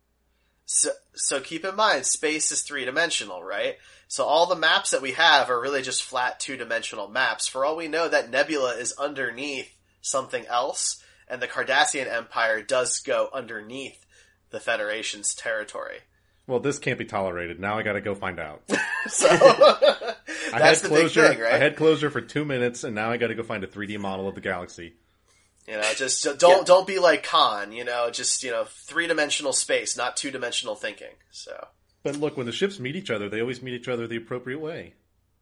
So, so keep in mind, space is three-dimensional, right? So all the maps that we have are really just flat two-dimensional maps. For all we know, that nebula is underneath something else, and the Cardassian Empire does go underneath the Federation's territory. Well, this can't be tolerated. Now I got to go find out. So I had that's the big closure. thing, right? I had closure for two minutes, and now I got to go find a three D model of the galaxy. You know, just just don't Yeah. don't be like Khan. You know, just you know, three-dimensional space, not two-dimensional thinking. So. But look, when the ships meet each other, they always meet each other the appropriate way.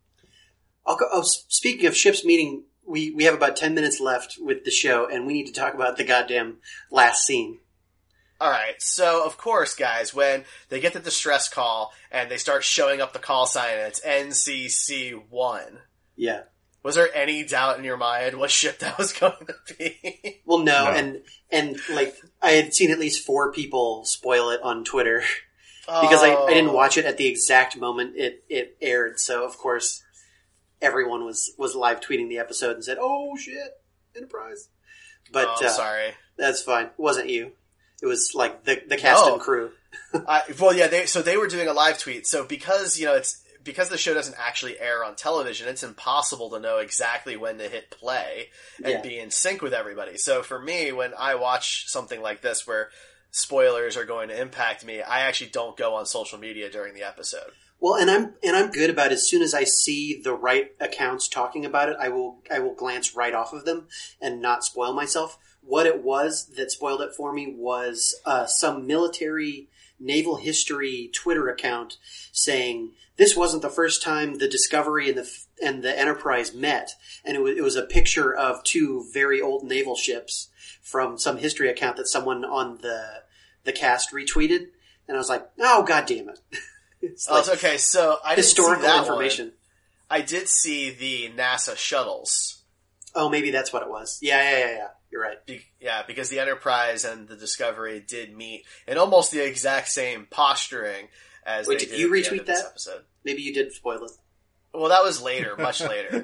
I'll go, oh, speaking of ships meeting, we, we have about ten minutes left with the show, and we need to talk about the goddamn last scene. All right, so of course, guys, when they get the distress call and they start showing up the call sign and it's N C C one, Yeah. was there any doubt in your mind what ship that was going to be? Well, no, No. and and like I had seen at least four people spoil it on Twitter because I, I didn't watch it at the exact moment it, it aired. So of course, everyone was was live tweeting the episode and said, "Oh shit, Enterprise!" But Oh, I'm uh, sorry. that's fine. It wasn't you. It was like the the cast No. and crew. I, well, yeah, they, so they were doing a live tweet. So because, you know, it's because the show doesn't actually air on television, it's impossible to know exactly when to hit play and Yeah. be in sync with everybody. So for me, when I watch something like this where spoilers are going to impact me, I actually don't go on social media during the episode. Well, and I'm and I'm good about it. As soon as I see the right accounts talking about it, I will I will glance right off of them and not spoil myself. What it was that spoiled it for me was uh, some military naval history Twitter account saying this wasn't the first time the Discovery and the and the Enterprise met, and it was, it was a picture of two very old naval ships from some history account that someone on the the cast retweeted, and I was like, oh god damn it! It's Oh, like it's okay, so I didn't see historical that information. one. I did see the NASA shuttles. Oh, maybe that's what it was. Yeah, yeah, yeah, yeah. You're right. Be- yeah, because the Enterprise and the Discovery did meet in almost the exact same posturing as Wait, they did did you at the end retweet of this that? episode. Maybe you did spoil it. Well, that was later, much later.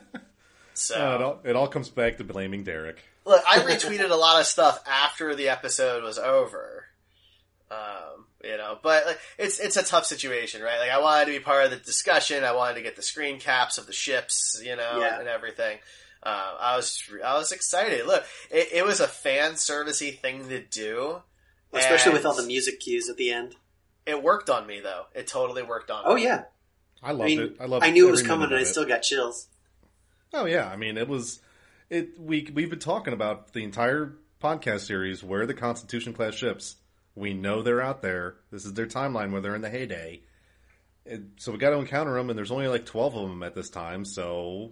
So, Uh, it, all, it all comes back to blaming Derek. look, I retweeted a lot of stuff after the episode was over. Um, you know, but like, it's it's a tough situation, right? Like, I wanted to be part of the discussion. I wanted to get the screen caps of the ships, you know, Yeah. and everything. Um, I was I was excited. Look, it, it was a fan servicey thing to do, Especially with and all the music cues at the end. It worked on me, though. It totally worked on Oh, me. yeah. I loved I mean, it. I loved I knew it every was coming minute and I of it. still got chills. Oh yeah, I mean it was it. We we've been talking about the entire podcast series where the Constitution class ships. We know they're out there. This is their timeline where they're in the heyday. It, so we got to encounter them, and there's only like twelve of them at this time. So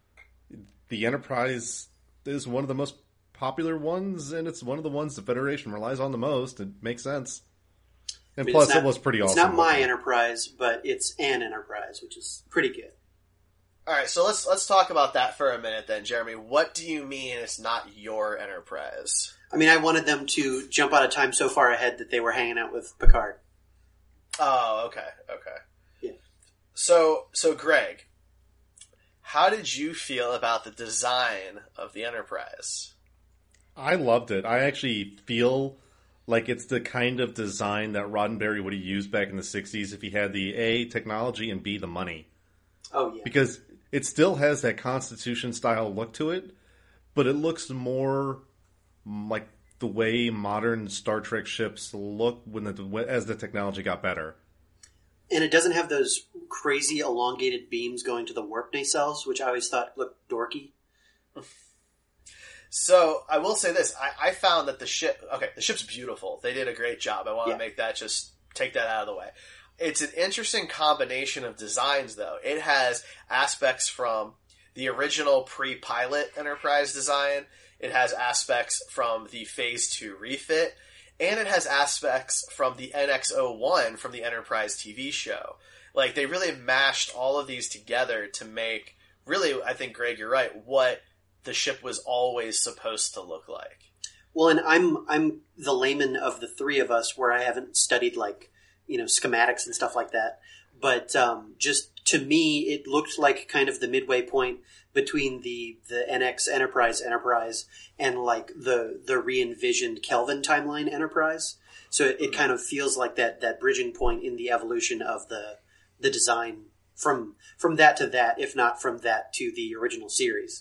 the Enterprise is one of the most popular ones, and it's one of the ones the Federation relies on the most. It makes sense. And I mean, plus, it's not- it was pretty It's awesome. not my looking. Enterprise, but it's an Enterprise, which is pretty good. All right, so let's let's talk about that for a minute, then, Jeremy. What do you mean it's not your Enterprise? I mean, I wanted them to jump out of time so far ahead that they were hanging out with Picard. Oh, okay, okay. Yeah. So, so Greg, how did you feel about the design of the Enterprise? I loved it. I actually feel like it's the kind of design that Roddenberry would have used back in the sixties if he had the A, technology, and B, the money. Oh, yeah. Because it still has that Constitution-style look to it, but it looks more like the way modern Star Trek ships look when the, as the technology got better. And it doesn't have those crazy elongated beams going to the warp nacelles, which I always thought looked dorky. So I will say this: I, I found that the ship. Okay, the ship's beautiful. They did a great job. I want Yeah. to make that just take that out of the way. It's an interesting combination of designs, though. It has aspects from the original pre-pilot Enterprise design. It has aspects from the Phase Two refit, and it has aspects from the N X oh one from the Enterprise T V show. Like, they really mashed all of these together to make, really, I think, Greg, you're right, what the ship was always supposed to look like. Well, and I'm I'm the layman of the three of us, where I haven't studied like you know schematics and stuff like that. But um, just to me, it looked like kind of the midway point between the the N X Enterprise Enterprise and like the the re-envisioned Kelvin timeline Enterprise. So it, it kind of feels like that that bridging point in the evolution of the the design from from that to that, if not from that to the original series.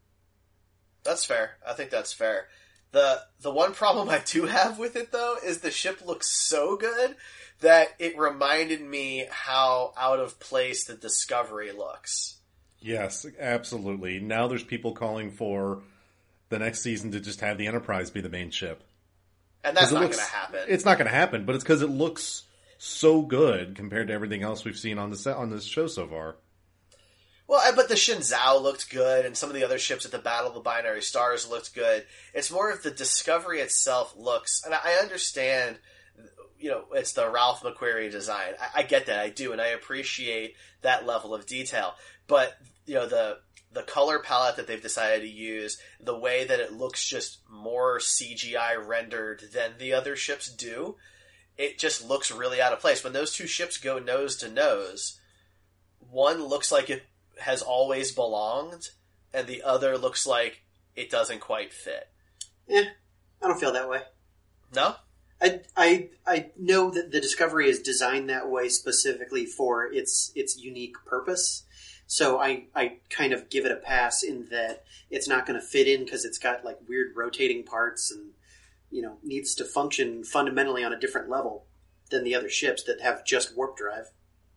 That's fair. I think that's fair. The the one problem I do have with it, though, is the ship looks so good that it reminded me how out of place the Discovery looks. Yes, absolutely. Now there's people calling for the next season to just have the Enterprise be the main ship. And that's not going to happen. It's not going to happen, but it's because it looks so good compared to everything else we've seen on the set on this show so far. Well, I- but the Shinzao looked good, and some of the other ships at the Battle of the Binary Stars looked good. It's more of the Discovery itself looks, and I understand, you know, it's the Ralph McQuarrie design. I, I get that, I do, and I appreciate that level of detail. But, you know, the the color palette that they've decided to use, the way that it looks just more C G I rendered than the other ships do, it just looks really out of place. When those two ships go nose to nose, one looks like it has always belonged, and the other looks like it doesn't quite fit. Eh, I don't feel that way. No? I, I I know that the Discovery is designed that way specifically for its its unique purpose. So I, I kind of give it a pass in that it's not going to fit in because it's got like weird rotating parts and, you know, needs to function fundamentally on a different level than the other ships that have just warp drive.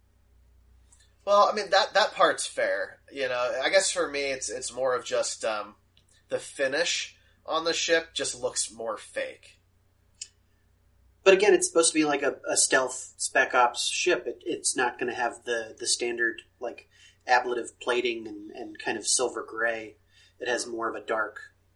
Well, I mean, that, that part's fair. You know, I guess for me, it's it's more of just um, the finish on the ship just looks more fake. But again, it's supposed to be like a, a stealth spec ops ship. It, it's not going to have the, the standard like ablative plating and, and kind of silver gray. It has more of a dark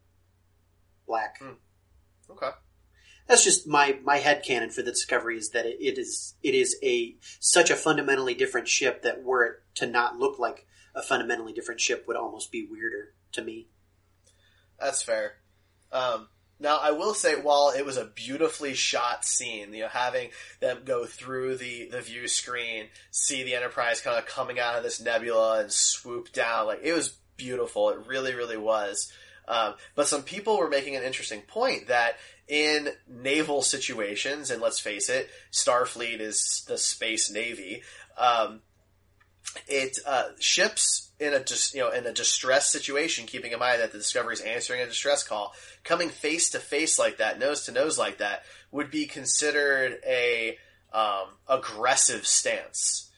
black. Hmm. Okay. That's just my, my headcanon for the Discovery is that it, it is it is a such a fundamentally different ship that were it to not look like a fundamentally different ship would almost be weirder to me. That's fair. Um, now, I will say, while it was a beautifully shot scene, you know, having them go through the, the view screen, see the Enterprise kind of coming out of this nebula and swoop down, like, it was beautiful. It really, really was. Um, but some people were making an interesting point that in naval situations, and let's face it, Starfleet is the space navy, um, it uh, ships in a dis, you know in a distress situation, keeping in mind that the Discovery is answering a distress call, coming face to face like that, nose to nose like that, would be considered a um, aggressive stance.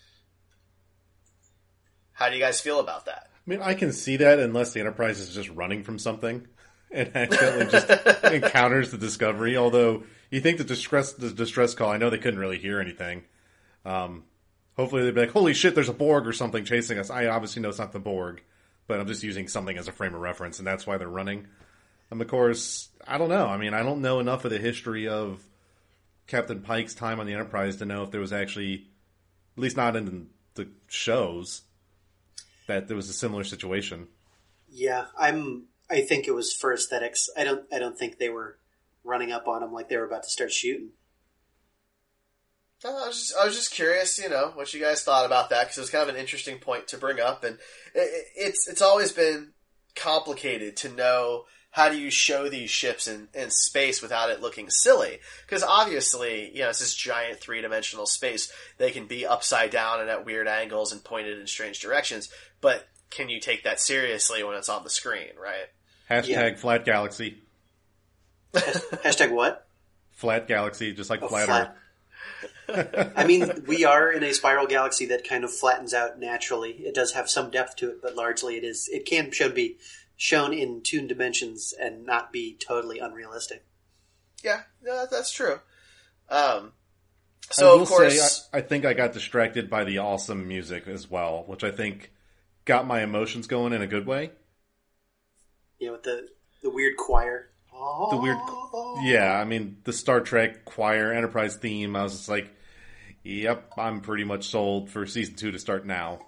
How do you guys feel about that? I mean, I can see that unless the Enterprise is just running from something and accidentally just encounters the Discovery. Although you think the distress the distress call, I know they couldn't really hear anything. Um, hopefully they'd be like, "Holy shit, there's a Borg or something chasing us." I obviously know it's not the Borg, but I'm just using something as a frame of reference, and that's why they're running. And of course, I don't know. I mean, I don't know enough of the history of Captain Pike's time on the Enterprise to know if there was actually, at least not in the shows, that there was a similar situation. Yeah, I'm. I think it was for aesthetics. I don't. I don't think they were running up on him like they were about to start shooting. I was just, I was just curious, you know, what you guys thought about that, because it was kind of an interesting point to bring up, and it, it's it's always been complicated to know how do you show these ships in, in space without it looking silly? Because obviously, you know, it's this giant three-dimensional space. They can be upside down and at weird angles and pointed in strange directions, but can you take that seriously when it's on the screen, right? Hashtag Yeah. flat galaxy. Hashtag what? Flat galaxy, just like Oh, flat, flat. Earth. I mean, we are in a spiral galaxy that kind of flattens out naturally. It does have some depth to it, but largely it is. It can should be shown in tuned dimensions and not be totally unrealistic. Yeah, no, that's true. Um, I so, will of course... say, I, I think I got distracted by the awesome music as well, which I think got my emotions going in a good way. You know, with the the weird choir. The weird, yeah. I mean, the Star Trek choir Enterprise theme. I was just like, "Yep, I'm pretty much sold for season two to start now."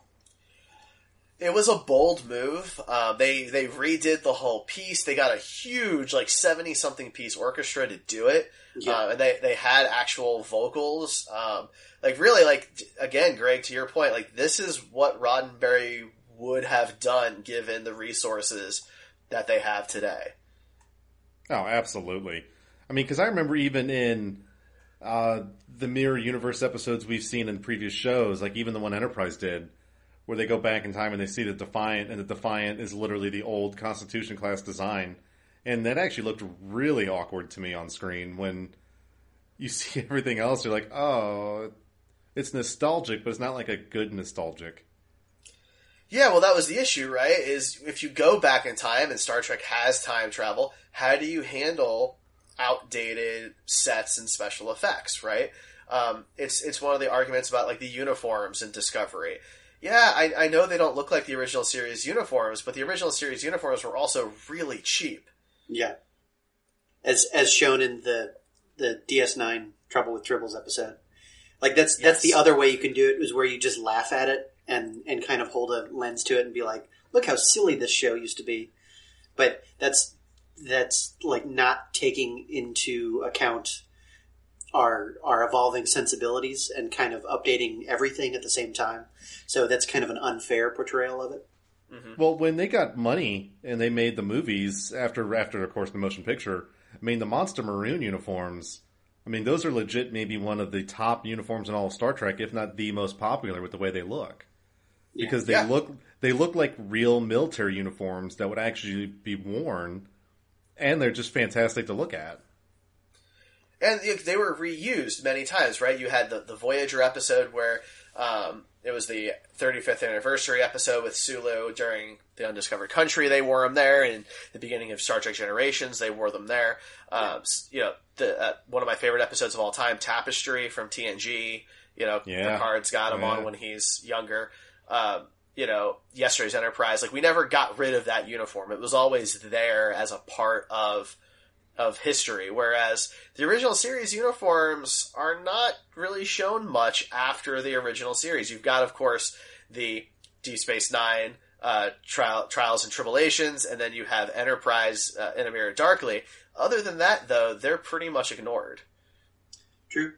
It was a bold move. Uh, they they redid the whole piece. They got a huge, like seventy something piece orchestra to do it, Yeah. uh, and they they had actual vocals. Um, like really, like again, Greg, to your point, like this is what Roddenberry would have done given the resources that they have today. Oh, absolutely. I mean, because I remember even in uh, the Mirror Universe episodes we've seen in previous shows, like even the one Enterprise did, where they go back in time and they see the Defiant, and the Defiant is literally the old Constitution class design. And that actually looked really awkward to me on screen when you see everything else. You're like, oh, it's nostalgic, but it's not like a good nostalgic. Yeah, well, that was the issue, right? Is if you go back in time, and Star Trek has time travel, how do you handle outdated sets and special effects, right? Um, it's it's one of the arguments about like the uniforms in Discovery. Yeah, I, I know they don't look like the original series uniforms, but the original series uniforms were also really cheap. Yeah, as as shown in the the D S nine Trouble with Tribbles episode. Like that's that's Yes. the other way you can do it, is where you just laugh at it and and kind of hold a lens to it and be like, look how silly this show used to be. But that's that's like not taking into account our our evolving sensibilities and kind of updating everything at the same time. So that's kind of an unfair portrayal of it. Well, when they got money and they made the movies after, after of course, the motion picture, I mean, the Monster Maroon uniforms, I mean, those are legit maybe one of the top uniforms in all of Star Trek, if not the most popular with the way they look. Yeah. Because they Yeah. look they look like real military uniforms that would actually be worn, and they're just fantastic to look at. And they were reused many times, right? You had the, the Voyager episode where um, it was the thirty-fifth anniversary episode with Sulu during the Undiscovered Country. They wore them there. And the beginning of Star Trek Generations, they wore them there. Um, you know, the, uh, one of my favorite episodes of all time, Tapestry from T N G. You know, Yeah. Picard's got him Yeah. on when he's younger. Um, you know, Yesterday's Enterprise. Like, we never got rid of that uniform. It was always there as a part of of history, whereas the original series uniforms are not really shown much after the original series. You've got, of course, the Deep Space Nine uh, trial, Trials and Tribulations, and then you have Enterprise uh, in a Mirror Darkly. Other than that, though, they're pretty much ignored. True.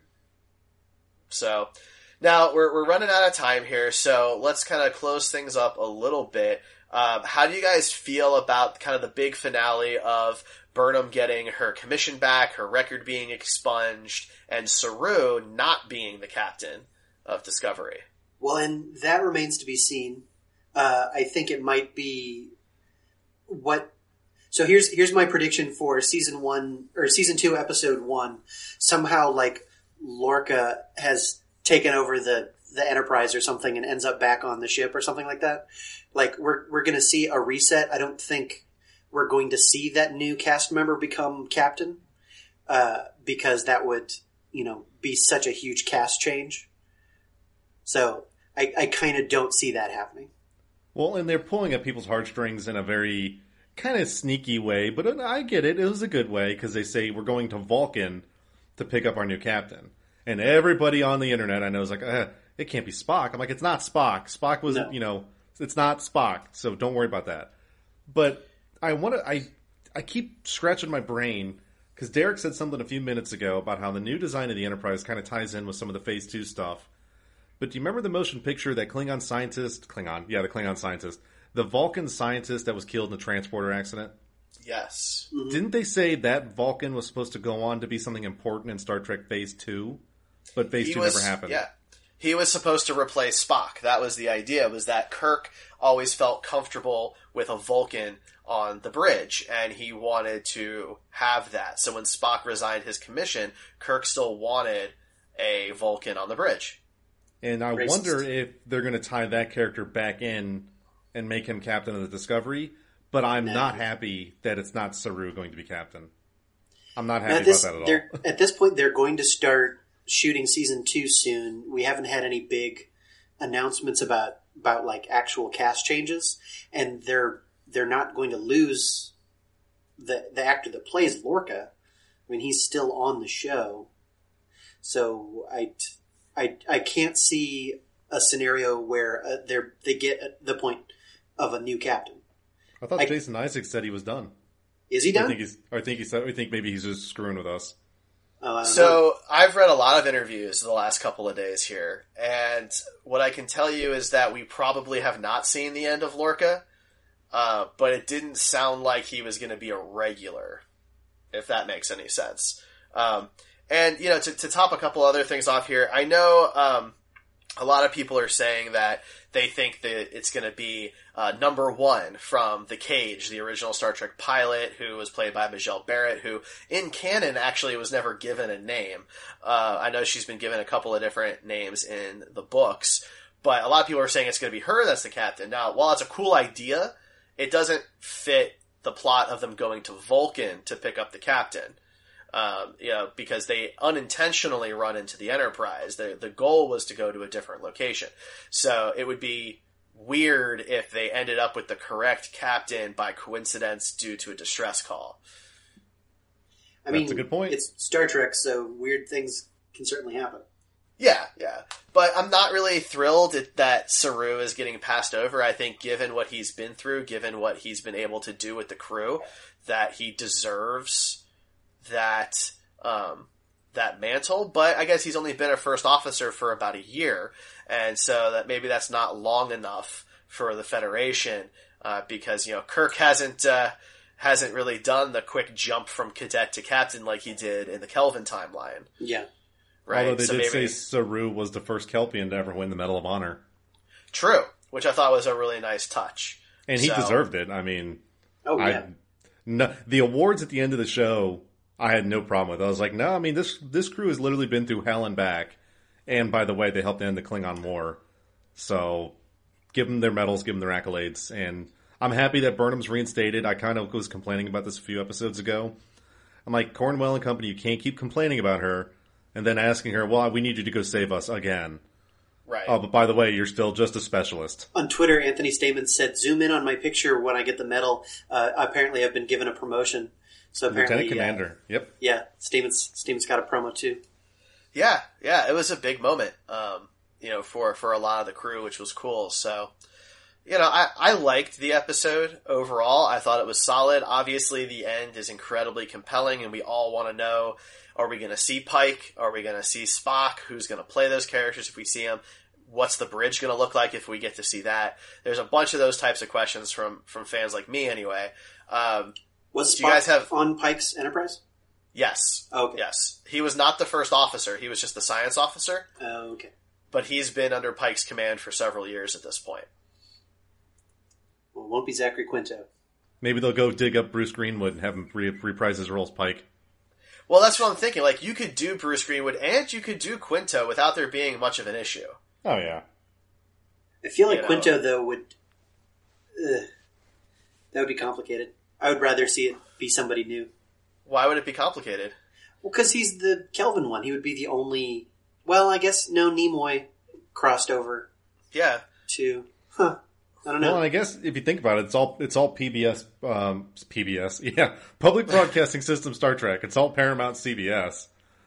So now we're we're running out of time here, so let's kind of close things up a little bit. Um, how do you guys feel about kind of the big finale of Burnham getting her commission back, her record being expunged, and Saru not being the captain of Discovery? Well, and that remains to be seen. Uh, I think it might be what. So here's here's my prediction for season one or season two, episode one. Somehow, like Lorca has taken over the the Enterprise or something, and ends up back on the ship or something like that. Like we're we're going to see a reset. I don't think we're going to see that new cast member become captain, uh, because that would, you know, be such a huge cast change. So I, I kind of don't see that happening. Well, and they're pulling at people's heartstrings in a very kind of sneaky way, but I get it. It was a good way because they say we're going to Vulcan to pick up our new captain. And everybody on the internet I know is like, uh, it can't be Spock. I'm like, it's not Spock. Spock was, No. you know, it's not Spock, so don't worry about that. But I want to, I, I keep scratching my brain because Derek said something a few minutes ago about how the new design of the Enterprise kind of ties in with some of the Phase two stuff. But do you remember the motion picture that Klingon scientist, Klingon, yeah, the Klingon scientist, the Vulcan scientist that was killed in the transporter accident? Yes. Mm-hmm. Didn't they say that Vulcan was supposed to go on to be something important in Star Trek Phase two? But Phase He two was, never happened. Yeah. He was supposed to replace Spock. That was the idea, was that Kirk always felt comfortable with a Vulcan on the bridge, and he wanted to have that. So when Spock resigned his commission, Kirk still wanted a Vulcan on the bridge. And I Racist. wonder if they're going to tie that character back in and make him captain of the Discovery, but I'm No. not happy that it's not Saru going to be captain. I'm not Now, happy this, about that at they're- all. At this point, they're going to start shooting season two soon. We haven't had any big announcements about about like actual cast changes, and they're they're not going to lose the the actor that plays Lorca. I mean, he's still on the show, so I I I can't see a scenario where uh, they are they get at the point of a new captain. I thought I- Jason Isaacs said he was done. Is he I done? think he's. I think he said. I think maybe he's just screwing with us. Oh, I don't know. So I've read a lot of interviews the last couple of days here, and what I can tell you is that we probably have not seen the end of Lorca, uh, but it didn't sound like he was going to be a regular, if that makes any sense. Um, and, you know, to, to top a couple other things off here, I know um, a lot of people are saying that they think that it's going to be uh, number one from The Cage, the original Star Trek pilot, who was played by Michelle Barrett, who in canon actually was never given a name. Uh, I know she's been given a couple of different names in the books, but a lot of people are saying it's going to be her that's the captain. Now, while it's a cool idea, it doesn't fit the plot of them going to Vulcan to pick up the captain. Um, you know, because they unintentionally run into the Enterprise. The the goal was to go to a different location. So it would be weird if they ended up with the correct captain by coincidence due to a distress call. I mean, That's a good point. It's Star Trek, so weird things can certainly happen. Yeah, yeah. But I'm not really thrilled that Saru is getting passed over. I think given what he's been through, given what he's been able to do with the crew, that he deserves that um, that mantle. But I guess he's only been a first officer for about a year, and so that maybe that's not long enough for the Federation uh, because you know Kirk hasn't uh, hasn't really done the quick jump from cadet to captain like he did in the Kelvin timeline. Yeah. Right. Although they So did maybe- say Saru was the first Kelpian to ever win the Medal of Honor, True, which I thought was a really nice touch. and he So- deserved it. I mean, Oh, I yeah. no, the awards at the end of the show, I had no problem with. I was like, no, I mean this this crew has literally been through hell and back, and by the way, they helped end the Klingon War, so give them their medals, give them their accolades, and I'm happy that Burnham's reinstated. I kind of was complaining about this a few episodes ago. I'm like, Cornwell and company, you can't keep complaining about her, and then asking her, well, we need you to go save us again. Right. Oh, but by the way, you're still just a specialist. On Twitter, Anthony Stamen said, "Zoom in on my picture when I get the medal." Uh, apparently, I've been given a promotion. So apparently, Lieutenant Commander. Yep. Uh, yeah, Stamen's Stamen's got a promo too. Yeah, yeah, it was a big moment, um, you know, for, for a lot of the crew, which was cool. So, you know, I, I liked the episode overall. I thought it was solid. Obviously, the end is incredibly compelling, and we all want to know, are we going to see Pike? Are we going to see Spock? Who's going to play those characters if we see them? What's the bridge going to look like if we get to see that? There's a bunch of those types of questions from, from fans like me, anyway. Um, Was Do you guys Spock have- on Pike's Enterprise? yes. Oh, okay. Yes. He was not the first officer. He was just the science officer. Oh, okay. But he's been under Pike's command for several years at this point. Well, it won't be Zachary Quinto. Maybe they'll go dig up Bruce Greenwood and have him re- reprise his role as Pike. Well, that's what I'm thinking. Like, you could do Bruce Greenwood and you could do Quinto without there being much of an issue. Oh, yeah. I feel like You know. Quinto though would ugh, that would be complicated. I would rather see it be somebody new. Why would it be complicated? Well, because he's the Kelvin one. He would be the only. Well, I guess no. Nimoy crossed over Yeah. to. Huh. I don't know. Well, and I guess if you think about it, it's all it's all P B S, um, P B S, yeah, Public Broadcasting System Star Trek. It's all Paramount, C B S.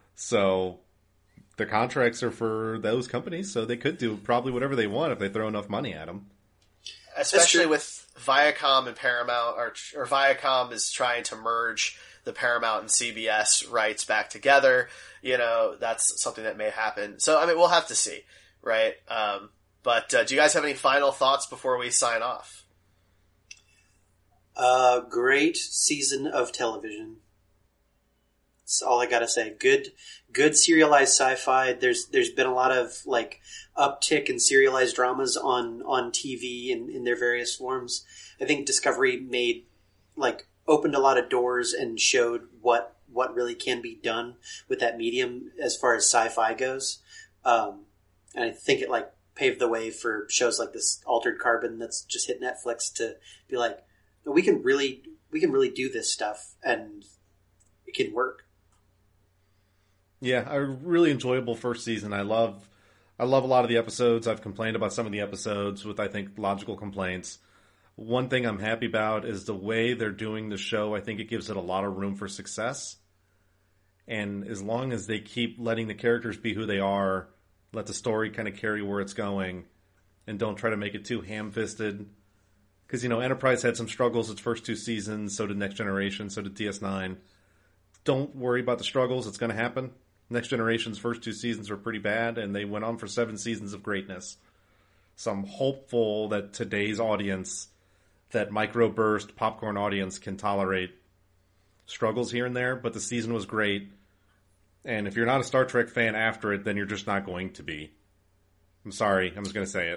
So the contracts are for those companies, so they could do probably whatever they want if they throw enough money at them. Especially true. with Viacom and Paramount, or, or Viacom is trying to merge the Paramount and C B S rights back together. You know, that's something that may happen. So, I mean, we'll have to see, right? Um, but uh, do you guys have any final thoughts before we sign off? A great season of television. That's all I gotta say. Good, good serialized sci-fi. There's there's been a lot of like uptick in serialized dramas on on T V in, in their various forms. I think Discovery made like opened a lot of doors and showed what what really can be done with that medium as far as sci-fi goes. Um, and I think it like paved the way for shows like this Altered Carbon that's just hit Netflix to be like, we can really we can really do this stuff and it can work. Yeah, a really enjoyable first season. I love I love a lot of the episodes. I've complained about some of the episodes with, I think, logical complaints. One thing I'm happy about is the way they're doing the show. I think it gives it a lot of room for success. And as long as they keep letting the characters be who they are, let the story kind of carry where it's going, and don't try to make it too ham-fisted. Because, you know, Enterprise had some struggles its first two seasons, so did Next Generation, so did D S nine. Don't worry about the struggles, it's going to happen. Next Generation's first two seasons were pretty bad, and they went on for seven seasons of greatness. So I'm hopeful that today's audience, that microburst popcorn audience, can tolerate struggles here and there, but the season was great. And if you're not a Star Trek fan after it, then you're just not going to be. I'm sorry, I'm just going to say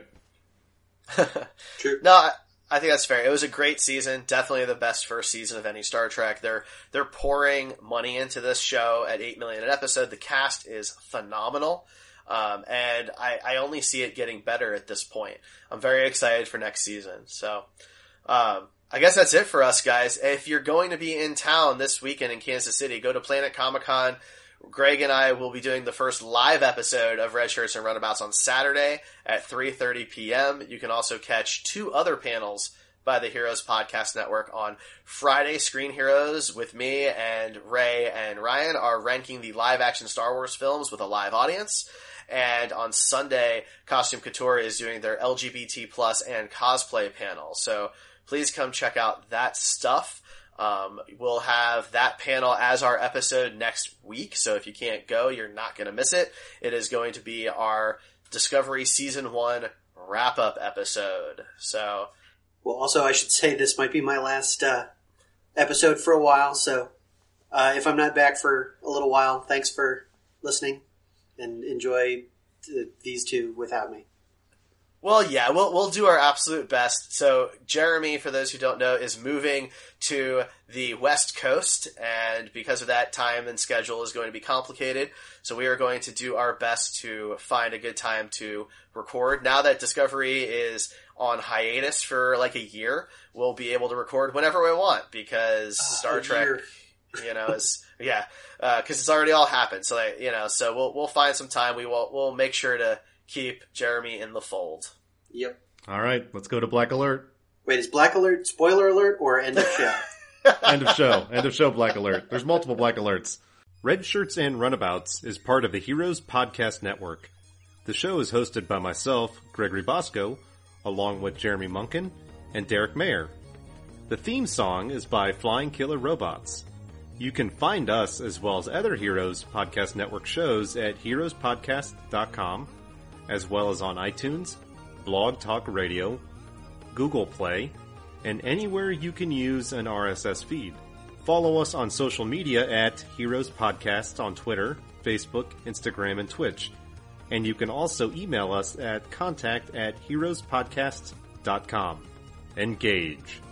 it. True. No, I, I think that's fair. It was a great season. Definitely the best first season of any Star Trek. They're they're pouring money into this show at eight million dollars an episode. The cast is phenomenal. Um, and I, I only see it getting better at this point. I'm very excited for next season. So, um, I guess that's it for us, guys. If you're going to be in town this weekend in Kansas City, go to Planet Comic-Con. Greg and I will be doing the first live episode of Red Shirts and Runabouts on Saturday at three thirty p.m. You can also catch two other panels by the Heroes Podcast Network on Friday. Screen Heroes with me and Ray and Ryan are ranking the live-action Star Wars films with a live audience. And on Sunday, Costume Couture is doing their L G B T plus and cosplay panel. So please come check out that stuff. Um, we'll have that panel as our episode next week. So if you can't go, you're not going to miss it. It is going to be our Discovery Season one wrap-up episode. So, well, also I should say this might be my last uh, episode for a while. So uh, if I'm not back for a little while, thanks for listening and enjoy th- these two without me. Well, yeah, we'll we'll do our absolute best. So Jeremy, for those who don't know, is moving to the West Coast, and because of that, time and schedule is going to be complicated. So we are going to do our best to find a good time to record. Now that Discovery is on hiatus for like a year, we'll be able to record whenever we want because uh, Star Trek, year. you know, is yeah, because uh, it's already all happened. So like, you know, so we'll we'll find some time. We will we'll make sure to keep Jeremy in the fold. Yep. All right, let's go to Black Alert. Wait, is Black Alert spoiler alert or end of show? End of show. End of show Black Alert. There's multiple Black Alerts. Red Shirts and Runabouts is part of the Heroes Podcast Network. The show is hosted by myself, Gregory Bosco, along with Jeremy Munkin and Derek Mayer. The theme song is by Flying Killer Robots. You can find us as well as other Heroes Podcast Network shows at heroes podcast dot com, as well as on iTunes, Blog Talk Radio, Google Play, and anywhere you can use an R S S feed. Follow us on social media at Heroes Podcast on Twitter, Facebook, Instagram, and Twitch. And you can also email us at contact at heroes podcast dot com. Engage.